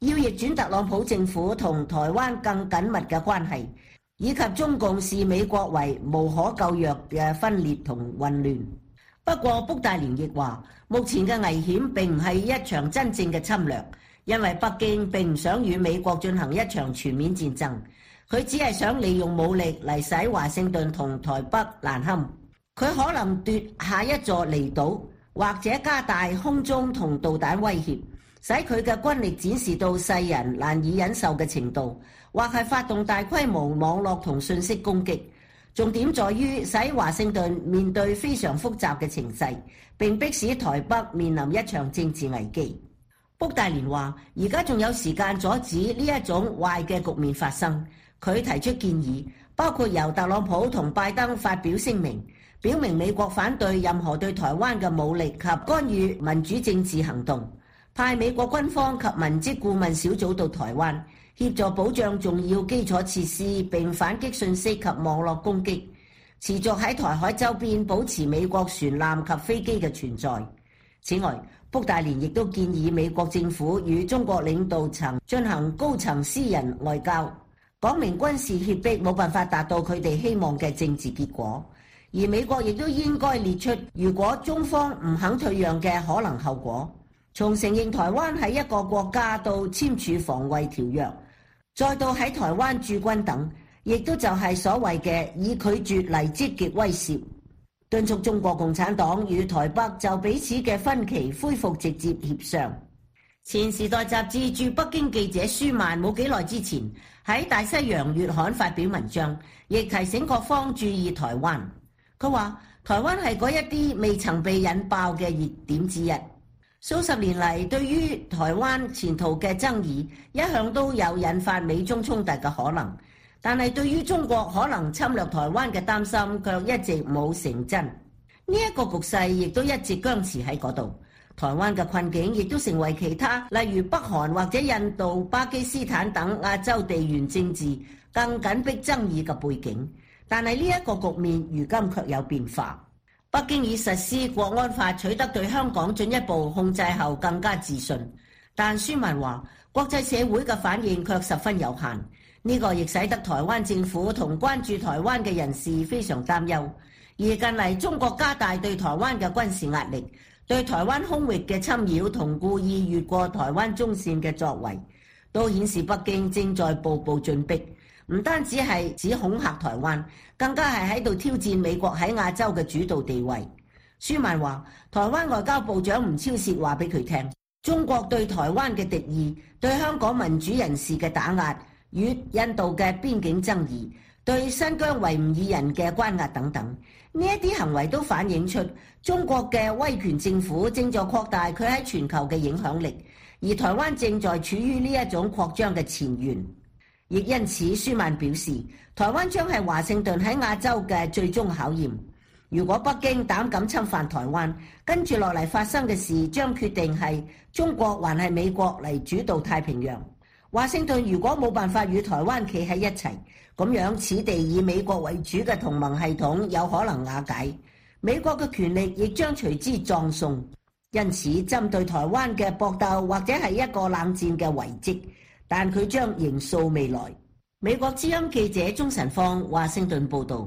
要逆轉特朗普政府同台灣更緊密嘅關係，以及中共視美國為無可救藥嘅分裂同混亂。不過，卜大連亦話，目前嘅危險並唔係一場真正嘅侵略，因為北京並唔想與美國進行一場全面戰爭，佢只係想利用武力嚟使華盛頓同台北難堪。佢可能奪下一座離島，或者加大空中同導彈威脅，使佢嘅軍力展示到世人難以忍受嘅程度，或係發動大規模網絡同信息攻擊。重點在於使華盛頓面對非常複雜嘅情勢，並迫使台北面臨一場政治危機。卜大連話：而家仲有時間阻止呢一種壞嘅局面發生。佢提出建議，包括由特朗普同拜登發表聲明，表明美國反對任何對台灣嘅武力及干預民主政治行動，派美國軍方及文職顧問小組到台灣，協助保障重要基礎設施並反擊信息及網絡攻擊，持續喺台海周邊保持美國船艦及飛機嘅存在。此外，卜大連亦都建議美國政府與中國領導層進行高層私人外交，講明軍事脅迫冇辦法達到佢哋希望嘅政治結果，而美國亦都應該列出如果中方唔肯退讓嘅可能後果，從承認台灣係一個國家到簽署防衛條約，再到喺台灣駐軍等，亦都就係所謂嘅以拒絕嚟積極威懾，敦促中國共產黨與台北就彼此嘅分歧恢復直接協商。前時代雜誌駐北京記者舒曼冇幾耐之前喺大西洋月刊發表文章，亦提醒各方注意台灣。佢話台灣係嗰一啲未曾被引爆嘅熱點之一。數十年嚟，對於台灣前途嘅爭議一向都有引發美中衝突嘅可能，但係對於中國可能侵略台灣嘅擔心卻一直冇成真。呢一個局勢亦都一直僵持喺嗰度。台灣嘅困境亦都成為其他例如北韓或者印度、巴基斯坦等亞洲地緣政治更緊迫爭議嘅背景。但係呢一個局面如今卻有變化。北京以實施國安法取得對香港進一步控制後更加自信，但舒曼話國際社會嘅反應卻十分有限，呢個亦使得台灣政府同關注台灣嘅人士非常擔憂。而近嚟中國加大對台灣嘅軍事壓力，對台灣空域嘅侵擾同故意越過台灣中線嘅作為，都顯示北京正在步步進逼。唔單止係指恐嚇台灣，更加係喺度挑戰美國喺亞洲嘅主導地位。舒曼話，台灣外交部長吳釗燮話俾佢聽，中國對台灣嘅敵意、對香港民主人士嘅打壓、與印度嘅邊境爭議、對新疆維吾爾人嘅關押等等，呢一啲行為都反映出中國嘅威權政府正在擴大佢喺全球嘅影響力，而台灣正在處於呢一種擴張嘅前緣。亦因此，舒曼表示，台灣將係華盛頓喺亞洲嘅最終考驗。如果北京膽敢侵犯台灣，跟住落嚟發生嘅事將決定係中國還係美國嚟主導太平洋。華盛頓如果冇辦法與台灣企喺一齊，咁樣此地以美國為主嘅同盟系統有可能瓦解，美國嘅權力亦將隨之葬送。因此，針對台灣嘅搏鬥或者係一個冷戰嘅遺跡，但佢將形塑未來。美國之音記者鍾晨芳華盛頓報導。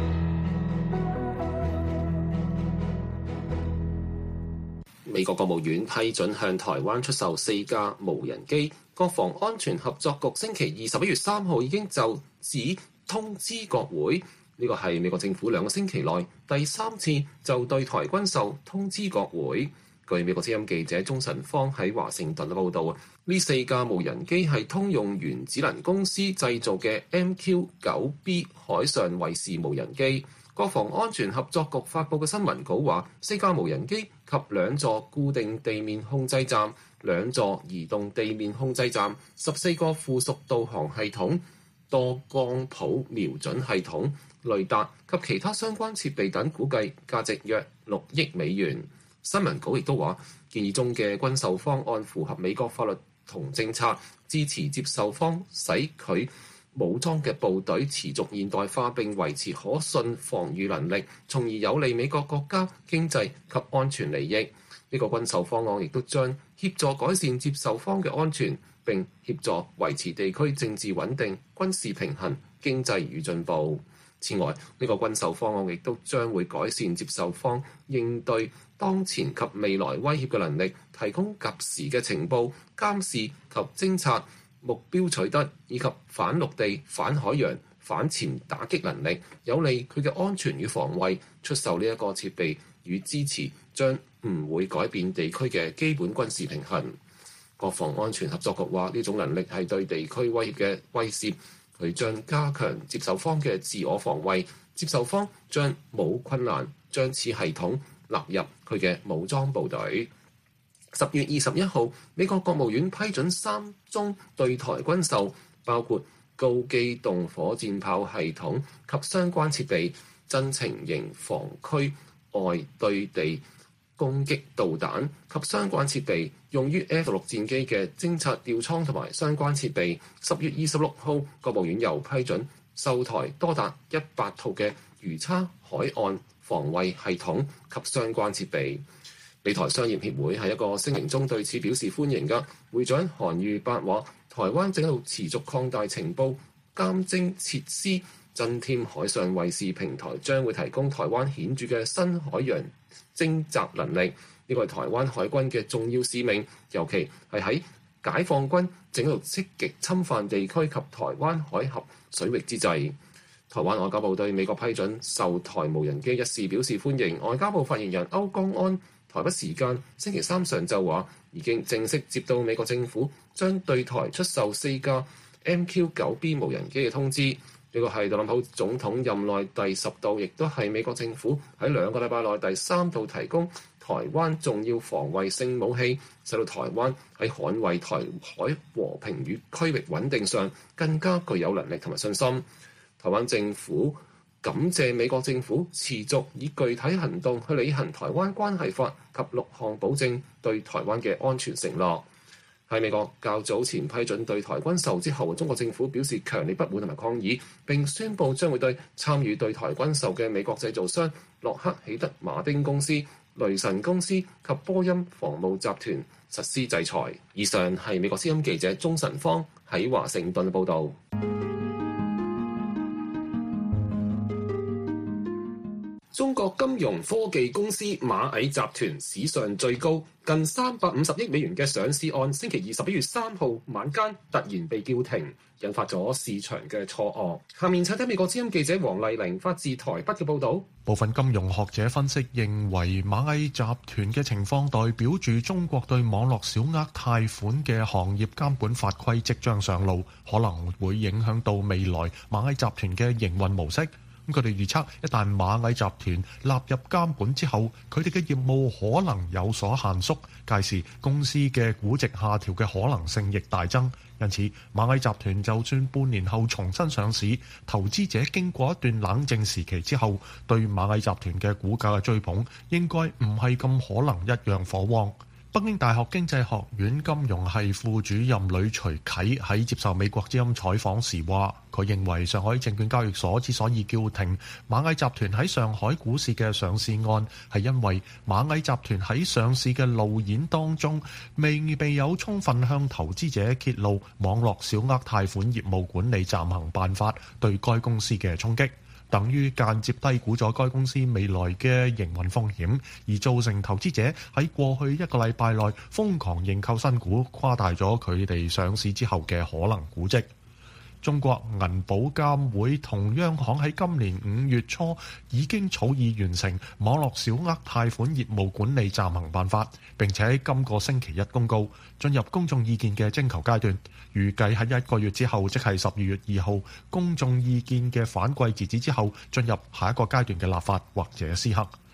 美國國務院批准向台灣出售四架無人機，國防安全合作局星期二十一月三號已經就此通知國會，呢個係美國政府兩個星期內第三次就對台軍售通知國會。據美國之音記者鍾晨芳喺華盛頓報導，呢四架無人機係通用原子能公司製造嘅 M Q 九 B 海上衛士無人機。國防安全合作局發布嘅新聞稿話，四架無人機及兩座固定地面控制站、兩座移動地面控制站、十四個附屬導航系統、多光譜瞄準系統、雷達及其他相關設備等，估計價值約六億美元。新聞稿亦都話，建議中嘅軍售方案符合美國法律同政策，支持接受方使佢武裝嘅部隊持續現代化並維持可信防禦能力，從而有利美國國家經濟及安全利益。呢個軍售方案亦都將協助改善接受方嘅安全，並協助維持地區政治穩定、軍事平衡、經濟與進步。此外，呢個軍售方案亦都將會改善接受方應對當前及未來威脅嘅能力，提供及時嘅情報、監視及偵察、目標取得以及反陸地、反海洋、反潛打擊能力，有利佢嘅安全與防衛。出售呢一個設備與支持將唔會改變地區嘅基本軍事平衡。國防安全合作局話，呢種能力係對地區威脅嘅威懾，佢將加強接受方嘅自我防衛，接受方將冇困難將此系統納入佢嘅武裝部隊。十月二十一號，美國國務院批准三宗對台軍售，包括高機動火箭炮系統及相關設備、增程型防區外對地攻擊導彈及相關設備，用於 F 六戰機嘅偵察吊艙同埋相關設備。十月二十六號，國務院又批准售台多達一百套嘅魚叉海岸防衛系統及相關設備。美台商業協會喺一個聲明中對此表示歡迎嘅。會長韓裕伯話：台灣正喺度持續擴大情報監偵設施，增添海上衛士平台，將會提供台灣顯著嘅新海洋偵察能力。呢個係台灣海軍嘅重要使命，尤其係喺解放軍正喺度積極侵犯地區及台灣海峽水域之際。台灣外交部對美國批准售台無人機一事表示歡迎。外交部發言人歐江安台北時間星期三上晝話，已經正式接到美國政府將對台出售四架 M Q 九 B 無人機嘅通知。呢個係特朗普總統任內第十度，亦都係美國政府喺兩個禮拜內第三度提供台灣重要防衛性武器，使到台灣喺捍衛台海和平與區域穩定上更加具有能力同埋信心。台灣政府感謝美國政府持續以具體行動去履行《台灣關係法》及六項保證對台灣嘅安全承諾。喺美國較早前批准對台軍售之後，中國政府表示強烈不滿同埋抗議，並宣布將會對參與對台軍售嘅美國製造商洛克希德馬丁公司、雷神公司及波音防務集團實施制裁。以上係美國之音記者鍾晨芳喺華盛頓報導。中國金融科技公司螞蟻集團史上最高近三百五十億美元嘅上市案，星期二十一月三號晚間突然被叫停，引發咗市場嘅錯愕。下面請睇美國之音記者黃麗玲發自台北嘅報導。 部分金融學者分析認為，螞蟻集團嘅情況代表住中國對網絡小額貸款嘅行業監管法規即將上路，可能會影響到未來螞蟻集團嘅營運模式。佢哋預測，一旦螞蟻集團納入監管之後，佢哋嘅業務可能有所限縮，屆時公司嘅估值下調嘅可能性亦大增。因此，螞蟻集團就算半年後重新上市，投資者經過一段冷靜時期之後，對螞蟻集團嘅股價嘅追捧應該唔係咁可能一樣火旺。北京大學經濟學院金融系副主任呂徐啟喺接受美國之音採訪時話，佢認為上海證券交易所之所以叫停螞蟻集團喺上海股市嘅上市案，係因為螞蟻集團喺上市嘅路演當中未被有充分向投資者揭露網絡小額貸款業務管理暫行辦法對該公司嘅衝擊，等於間接低估咗該公司未來嘅營運風險，而造成投資者喺過去一個禮拜內瘋狂認購新股，誇大咗佢哋上市之後嘅可能估值。中國銀保監會同央行喺今年五月初已經草擬完成網絡小額貸款業務管理暫行辦法，並且喺今個星期一公告進入公眾意見嘅徵求階段，預計喺一個月之後，即係十二月二號公眾意見嘅反饋截止之後，進入下一個階段嘅立法或者施行。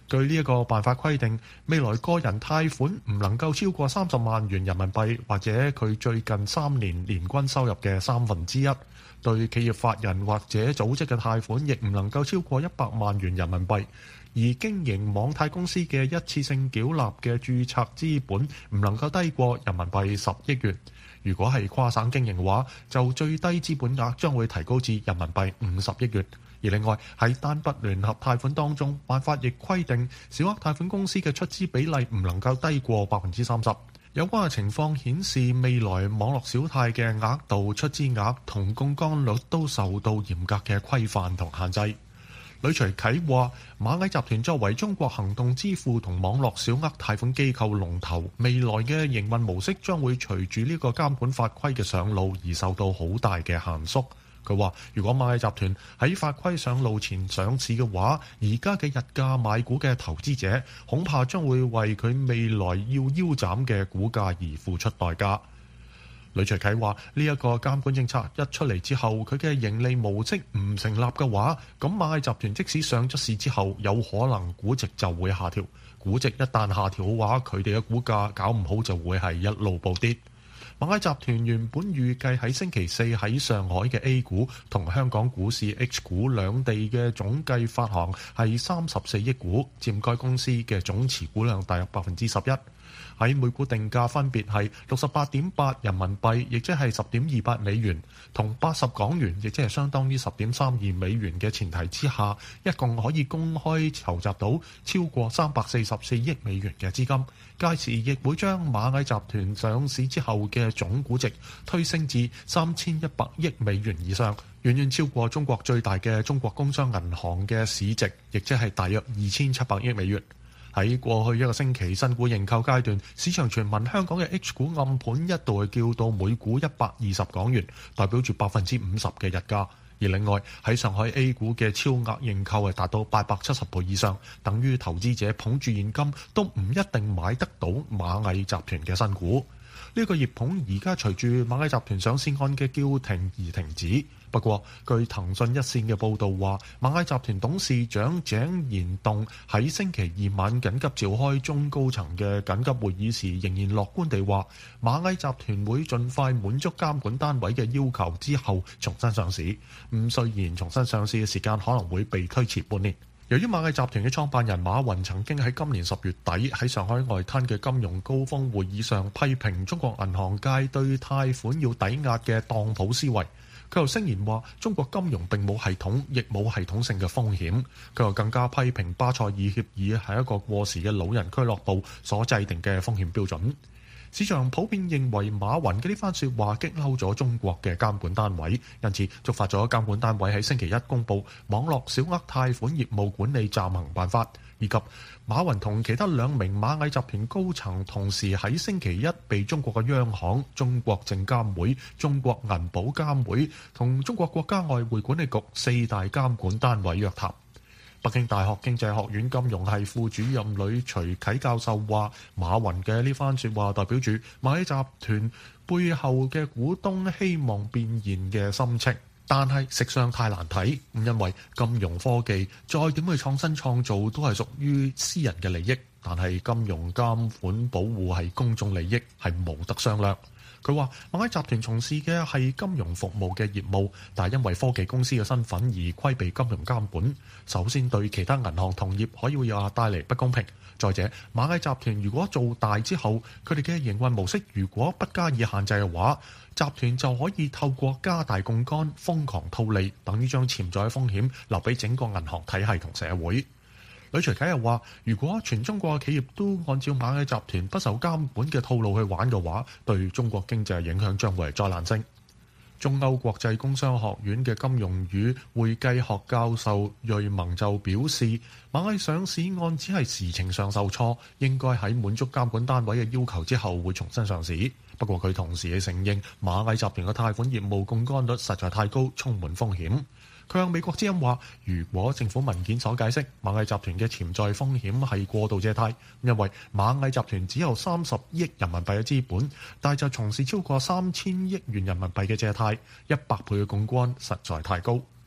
據呢一個辦法規定，未來個人貸款唔能夠超過三十萬元人民幣，或者佢最近三年年均收入嘅三分之一。對企業法人或者組織嘅貸款亦唔能夠超過一百萬元人民幣。而經營網貸公司嘅一次性繳納嘅註冊資本唔能夠低過人民幣十億元。如果係跨省經營嘅話，就最低資本額將會提高至人民幣五十億元。而另外喺單筆聯合貸款當中，辦法亦規定小額貸款公司嘅出資比例唔能夠低過百分之三十。有關嘅情況顯示，未來網絡小貸嘅額度、出資額同槓桿率都受到嚴格嘅規範同限制。呂徐啟話：螞蟻集團作為中國行動支付同網絡小額貸款機構龍頭，未來嘅營運模式將會隨住呢個監管法規嘅上路而受到好大嘅限縮。佢話：如果螞蟻集團喺法規上路前上市嘅話，而家嘅日價買股嘅投資者恐怕將會為佢未來要腰斬嘅股價而付出代價。呂徐啟話：呢一個監管政策一出嚟之後，佢嘅盈利模式唔成立嘅話，咁螞蟻集團即使上咗市之後，有可能估值就會下調。估值一旦下調嘅話，佢哋嘅股價搞唔好就會係一路暴跌。螞蟻集團原本預計喺星期四喺上海嘅 A 股同香港股市 H 股兩地嘅總計發行係三十四億股，佔該公司嘅總持股量大約百分之十一。喺每股定價分別係六十八點八人民幣，亦即係十點二八美元，同八十港元，亦即係相當於十點三二美元嘅前提之下，一共可以公開籌集到超過三百四十四億美元嘅資金。屆時亦會將螞蟻集團上市之後嘅總估值推升至三千一百億美元以上，遠遠超過中國最大嘅中國工商銀行嘅市值，亦即係大約二千七百億美元。喺過去一個星期新股認購階段，市場傳聞香港嘅 H 股暗盤一度係叫到每股一百二十港元，代表住百分之五十嘅日價。而另外喺上海 A 股嘅超額認購係達到八百七十倍以上，等於投資者捧住現金都唔一定買得到螞蟻集團嘅新股。呢個熱捧而家隨住螞蟻集團上市案嘅叫停而停止。不過，據騰訊一線嘅報導話，螞蟻集團董事長井賢棟喺星期二晚緊急召開中高層嘅緊急會議時，仍然樂觀地話，螞蟻集團會盡快滿足監管單位嘅要求之後重新上市。咁雖然重新上市嘅時間可能會被推遲半年。由於螞蟻集團嘅創辦人馬雲曾經喺今年十月底喺上海外灘嘅金融高峰會議上批評中國銀行界對貸款要抵押嘅當鋪思維，佢又聲言話中國金融並冇系統，亦冇系統性嘅風險。佢又更加批評巴塞爾協議係一個過時嘅老人俱樂部所制定嘅風險標準。市場普遍認為馬雲嘅呢番説話激嬲咗中國嘅監管單位，因此觸發咗監管單位喺星期一公佈網絡小額貸款業務管理暫行辦法，以及馬雲同其他兩名螞蟻集團高層同時喺星期一被中國嘅央行、中國證監會、中國銀保監會同中國國家外匯管理局四大監管單位約談。北京大學經濟學院金融系副主任呂徐啟教授話：馬雲嘅呢番説話代表住螞蟻集團背後嘅股東希望變現嘅心情，但係食相太難睇。咁因為金融科技再點去創新創造都係屬於私人嘅利益，但係金融監管保護係公眾利益，係無得商量。佢話螞蟻集團從事嘅係金融服務嘅業務，但係因為科技公司嘅身份而規避金融監管。首先對其他銀行同業可以會有帶嚟不公平。再者，螞蟻集團如果做大之後，佢哋嘅營運模式如果不加以限制嘅話，集團就可以透過加大槓桿、瘋狂套利，等於將潛在嘅風險留俾整個銀行體系同社會。呂徐啟又話：如果全中國嘅企業都按照螞蟻集團不受監管嘅套路去玩嘅話，對中國經濟嘅影響將會係災難性。中歐國際工商學院嘅金融與會計學教授瑞蒙就表示，螞蟻上市案只係時程上受挫，應該喺滿足監管單位嘅要求之後會重新上市。不過佢同時亦承認，螞蟻集團嘅貸款業務槓桿率實在太高，充滿風險。佢向美國之音話：如果政府文件所解釋，螞蟻集團嘅潛在風險係過度借貸，因為螞蟻集團只有三十億人民幣嘅資本，但就從事超過三千億元人民幣嘅借貸，一百倍嘅槓桿實在太高。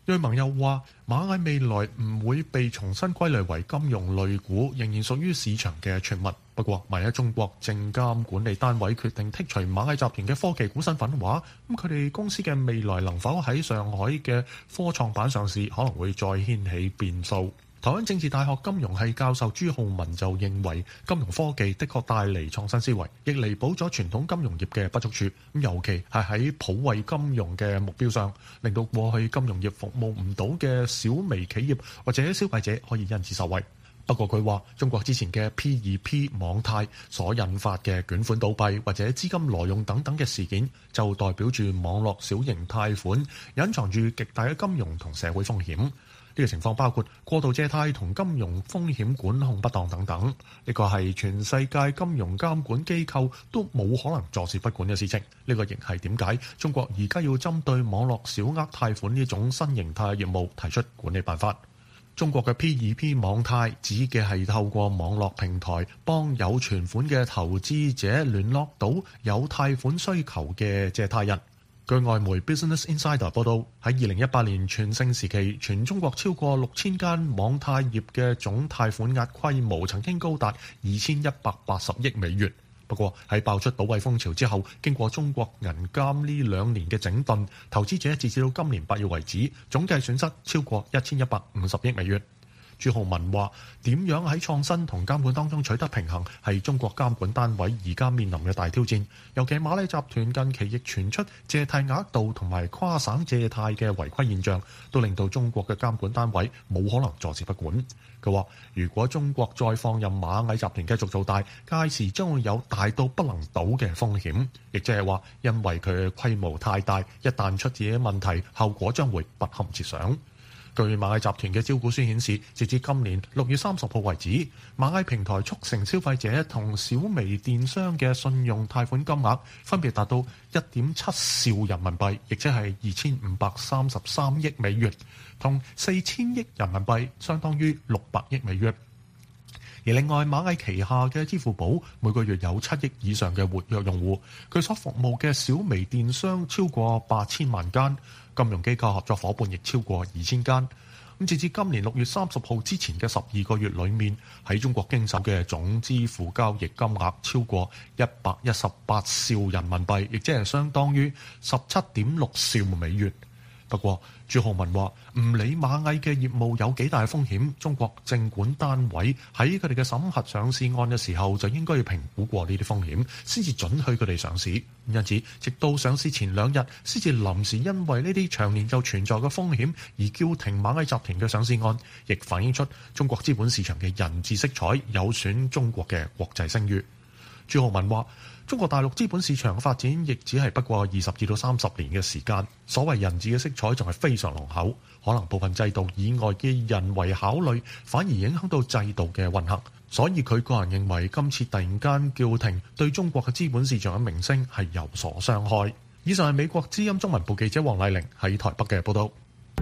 瑞盟又話，螞蟻未來唔會被重新歸類為金融類股，仍然屬於市場嘅傳物。不過，萬一中國證監管理單位決定剔除螞蟻集團嘅科技股身份嘅話，咁佢哋公司嘅未來能否喺上海嘅科創板上市，可能會再掀起變數。台灣政治大學金融系教授朱浩文就認為，金融科技的確帶嚟創新思維，亦彌補咗傳統金融業嘅不足處。咁尤其係喺普惠金融嘅目標上，令到過去金融業服務唔到嘅小微企業或者消費者可以因此受惠。不過佢話，中國之前嘅 P 二 P 網貸所引發嘅捲款倒閉或者資金挪用等等嘅事件，就代表住網絡小型貸款隱藏住極大嘅金融同社會風險。呢個情況包括過度借貸同金融風險管控不當等等，呢個係全世界金融監管機構都冇可能坐視不管嘅事情。呢個亦係點解中國而家要針對網絡小額貸款呢種新形態業務提出管理辦法。中國嘅 P 二 P 網貸指嘅係透過網絡平台幫有存款嘅投資者聯絡到有貸款需求嘅借貸人。據外媒 Business Insider 報道，喺二零一八年全盛時期，全中國超過六千間網貸業嘅總貸款額規模曾經高達二千一百八十億美元。不過喺爆出倒閉風潮之後，經過中國銀監呢兩年嘅整頓，投資者截至到今年八月為止，總計損失超過一千一百五十億美元。朱浩文話：點樣喺創新同監管當中取得平衡，係中國監管單位而家面臨嘅大挑戰。尤其螞蟻集團近期亦傳出借貸額度同埋跨省借貸嘅違規現象，都令到中國嘅監管單位冇可能坐視不管。佢話：如果中國再放任螞蟻集團繼續做大，屆時將會有大到不能倒嘅風險，亦即係話因為佢嘅規模太大，一旦出自己問題，後果將會不堪設想。據螞蟻集團嘅招股書顯示，截至今年六月三十號為止，螞蟻平台促成消費者同小微電商嘅信用貸款金額分別達到一點七兆人民幣，亦即係二千五百三十三億美元，同四千億人民幣，相當於六百億美元。而另外，螞蟻旗下嘅支付寶每個月有七億以上嘅活躍用戶，佢所服務嘅小微電商超過八千萬間，金融機構合作夥伴亦超過二千間。咁截至今年六月三十號之前嘅十二個月裏面，喺中國經手嘅總支付交易金額超過一百一十八兆人民幣，亦即係相當於十七點六兆美元。不過，朱浩文話：唔理螞蟻嘅業務有幾大風險，中國證管單位喺佢哋嘅審核上市案嘅時候，就應該要評估過呢啲風險，先至准許佢哋上市。因此，直到上市前兩日，先至臨時因為呢啲長年就存在嘅風險而叫停螞蟻集團嘅上市案，亦反映出中國資本市場嘅人治色彩有損中國嘅國際聲譽。朱浩文話：中國大陸資本市場嘅發展亦只係不過二十至到三十年嘅時間，所謂人治嘅色彩仲係非常濃厚，可能部分制度以外嘅人為考慮，反而影響到制度嘅運行。所以佢個人認為，今次突然間叫停對中國嘅資本市場嘅名聲係有所傷害。以上係美國之音中文部記者黃麗玲喺台北嘅報道。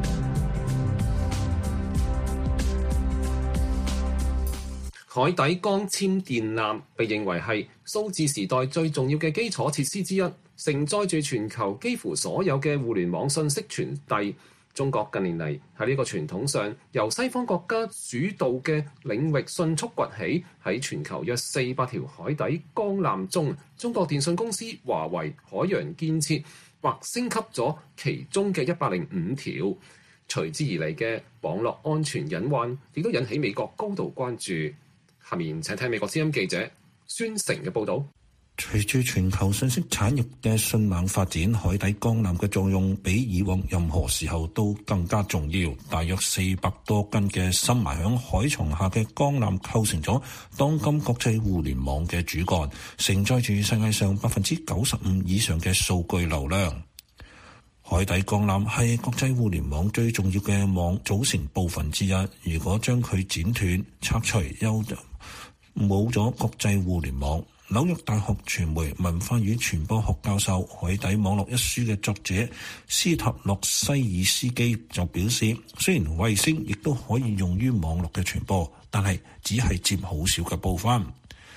海底光纖電纜被認為係數字時代最重要嘅基礎設施之一，承載住全球幾乎所有嘅互聯網信息傳遞。中國近年嚟喺呢個傳統上由西方國家主導嘅領域迅速崛起，喺全球約四百條海底光纜中，中國電信公司華為海洋建設或升級咗其中嘅一百零五條。隨之而嚟嘅網絡安全隱患亦都引起美國高度關注。下面請聽美國之音記者孫成嘅報導。 隨住全球信息產業嘅迅猛發展，海底光纜嘅作用比以往任何時候都更加重要。大約四百多斤嘅深埋響海床下嘅光纜構成咗當今國際互聯網嘅主幹，承載住世界上百分之九十五以上嘅數據流量。海底光纜係國際互聯網最重要嘅網組成部分之一。如果將佢剪斷、拆除，又冇咗國際互聯網。紐約大學傳媒文化與傳播學教授《海底網絡》一書嘅作者斯塔洛西爾斯基就表示，雖然衛星亦都可以用於網絡嘅傳播，但係只係佔好少嘅部分。一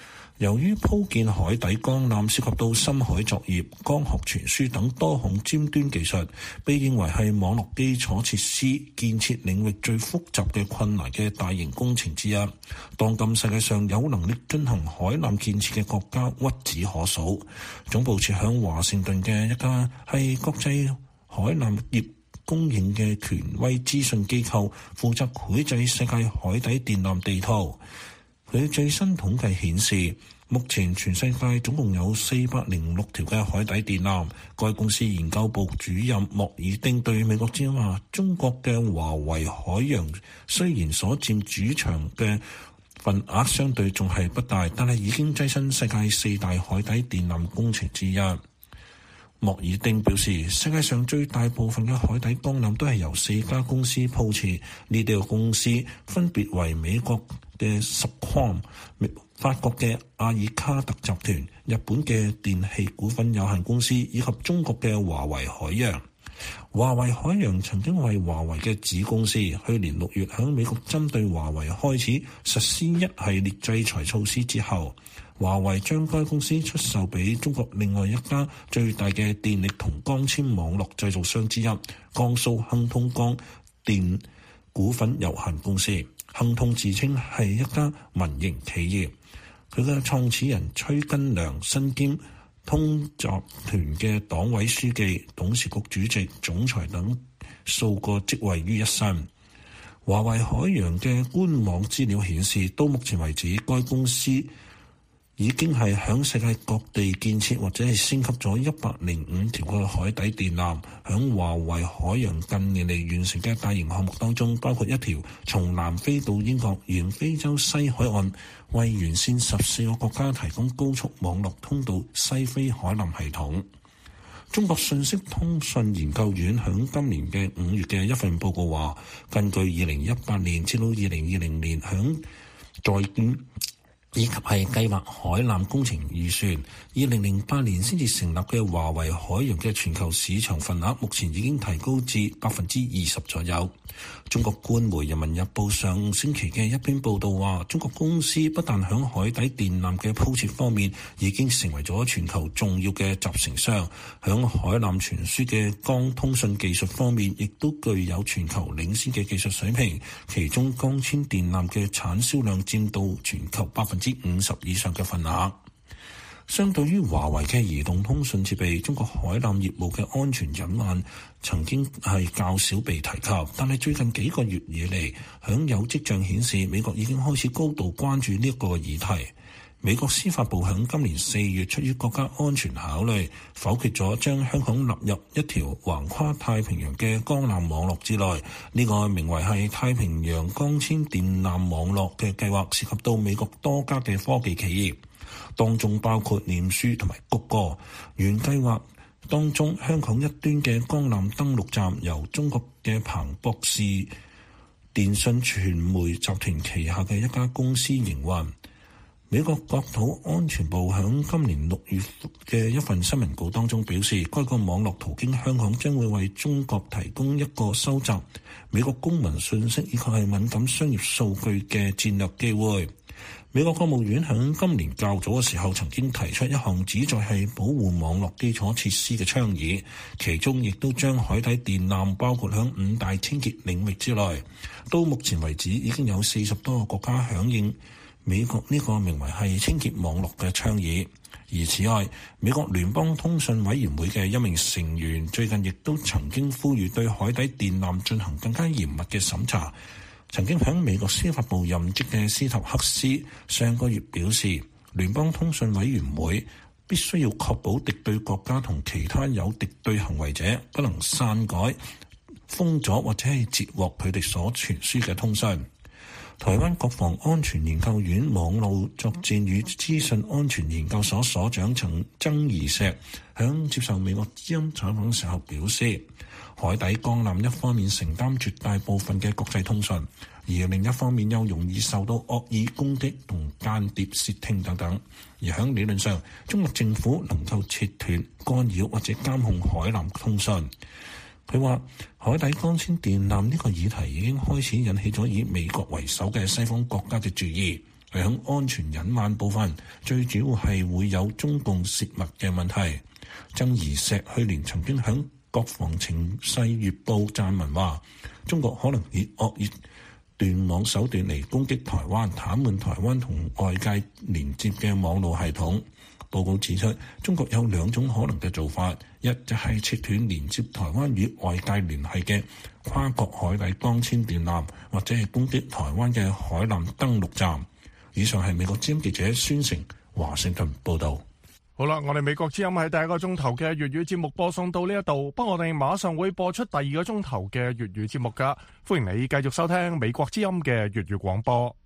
由於鋪建海底鋼纜涉及到深海作業、光學傳輸等多項尖端技術，被認為係網絡基礎設施建設領域最複雜嘅困難嘅大型工程之一。當今世界上有能力進行海纜建設嘅國家屈指可數。總部設響華盛頓嘅一家係國際海纜業供應嘅權威資訊機構，負責繪製世界海底電纜地圖。佢最新統計顯示，目前全世界總共有四百零六條嘅海底電纜。該公司研究部主任莫爾丁對美國之音話：中國嘅華為海洋雖然所佔主場嘅份額相對仲係不大，但係已經躋身世界四大海底電纜工程之一。莫爾丁表示，世界上最大部分嘅海底鋼纜都係由四家公司鋪設，呢啲公司分別為美國嘅 Subcom、法國嘅阿爾卡特集團、日本嘅電氣股份有限公司以及中國嘅華為海洋。華為海洋曾經為華為嘅子公司，去年六月喺美國針對華為開始實施一系列制裁措施之後，華為將該公司出售俾中國另外一家最大嘅電力同光纖網絡製造商之一，江蘇亨通光電股份有限公司。亨通自稱係一家民營企業，佢嘅創始人崔根良身兼通集團嘅黨委書記、董事局主席、總裁等數個職位於一身。華為海洋嘅官網資料顯示，到目前為止，該公司已經係響世界各地建設或者係升級咗一百零五條嘅海底電纜。響華為海洋近年嚟完成嘅大型項目當中，包括一條從南非到英國沿非洲西海岸，為沿線十四個國家提供高速網絡通道西非海纜系統。中國信息通訊研究院響今年嘅五月嘅一份報告話，根據二零一八年至到二零二零年響在建以及係計劃海纜工程預算，二零零八年先至成立嘅華為海洋嘅全球市場份額，目前已經提高至百分之二十左右。中國官媒《人民日報》上星期嘅一篇報道話，中國公司不但響海底電纜嘅鋪設方面已經成為咗全球重要嘅集成商，響海纜傳輸嘅光通訊技術方面亦都具有全球領先嘅技術水平，其中光纖電纜嘅產銷量佔到全球百分之五十以上嘅份額。相對於華為嘅移動通訊設備，中國海纜業務嘅安全隱患曾經係較少被提及，但係最近幾個月以嚟，響有跡象顯示美國已經開始高度關注呢一個議題。美國司法部響今年四月出於國家安全考慮，否決咗將香港納入一條橫跨太平洋嘅鋼纜網絡之內。呢個名為係太平洋光纖電纜網絡嘅計劃涉及到美國多家嘅科技企業，當中包括臉書同埋谷歌。原計劃當中，香港一端嘅鋼纜登陸站由中國嘅彭博士電訊傳媒集團旗下嘅一家公司營運。美國國土安全部響今年六月嘅一份新聞稿當中表示，該個網絡途經香港將會為中國提供一個收集美國公民信息以及係敏感商業數據嘅戰略機會。美國國務院響今年較早嘅時候曾經提出一項旨在係保護網絡基礎設施嘅倡議，其中亦都將海底電纜包括響五大清潔領域之內。到目前為止，已經有四十多個國家響應美國呢個名為係清潔網絡嘅倡議。而此外，美國聯邦通訊委員會嘅一名成員最近亦都曾經呼籲對海底電纜進行更加嚴密嘅審查。曾經喺美國司法部任職嘅斯塔克斯上個月表示，聯邦通訊委員會必須要確保敵對國家同其他有敵對行為者不能篡改、封鎖或者係截獲佢哋所傳輸嘅通訊。台灣國防安全研究院網絡作戰與資訊安全研究所所長曾曾義石響接受美國之音採訪時候表示，海底鋼纜一方面承擔絕大部分嘅國際通訊，而另一方面又容易受到惡意攻擊同間諜竊聽等等。而響理論上，中國政府能夠切斷、干擾或者監控海纜通訊。佢話海底光纖電纜呢個議題已經開始引起咗以美國為首嘅西方國家嘅注意。 係響安全隱患部分，最主要係會有中共泄密嘅問題。曾怡碩去年曾經響國防情勢月報撰文話，中國可能以惡意斷網手段嚟攻擊台灣，癱瘓台灣同外界連接嘅網絡系統。報告指出，中國有兩種可能嘅做法，一就係切斷連接台灣與外界聯繫嘅跨國海底光纖電纜，或者係攻擊台灣嘅海纜登陸站。以上係美國之音記者孫成華盛頓報導。 好啦，我哋美國之音喺第一個鐘頭嘅粵語節目播送到呢一度，不過我哋馬上會播出第二個鐘頭嘅粵語節目㗎，歡迎你繼續收聽美國之音嘅粵語廣播。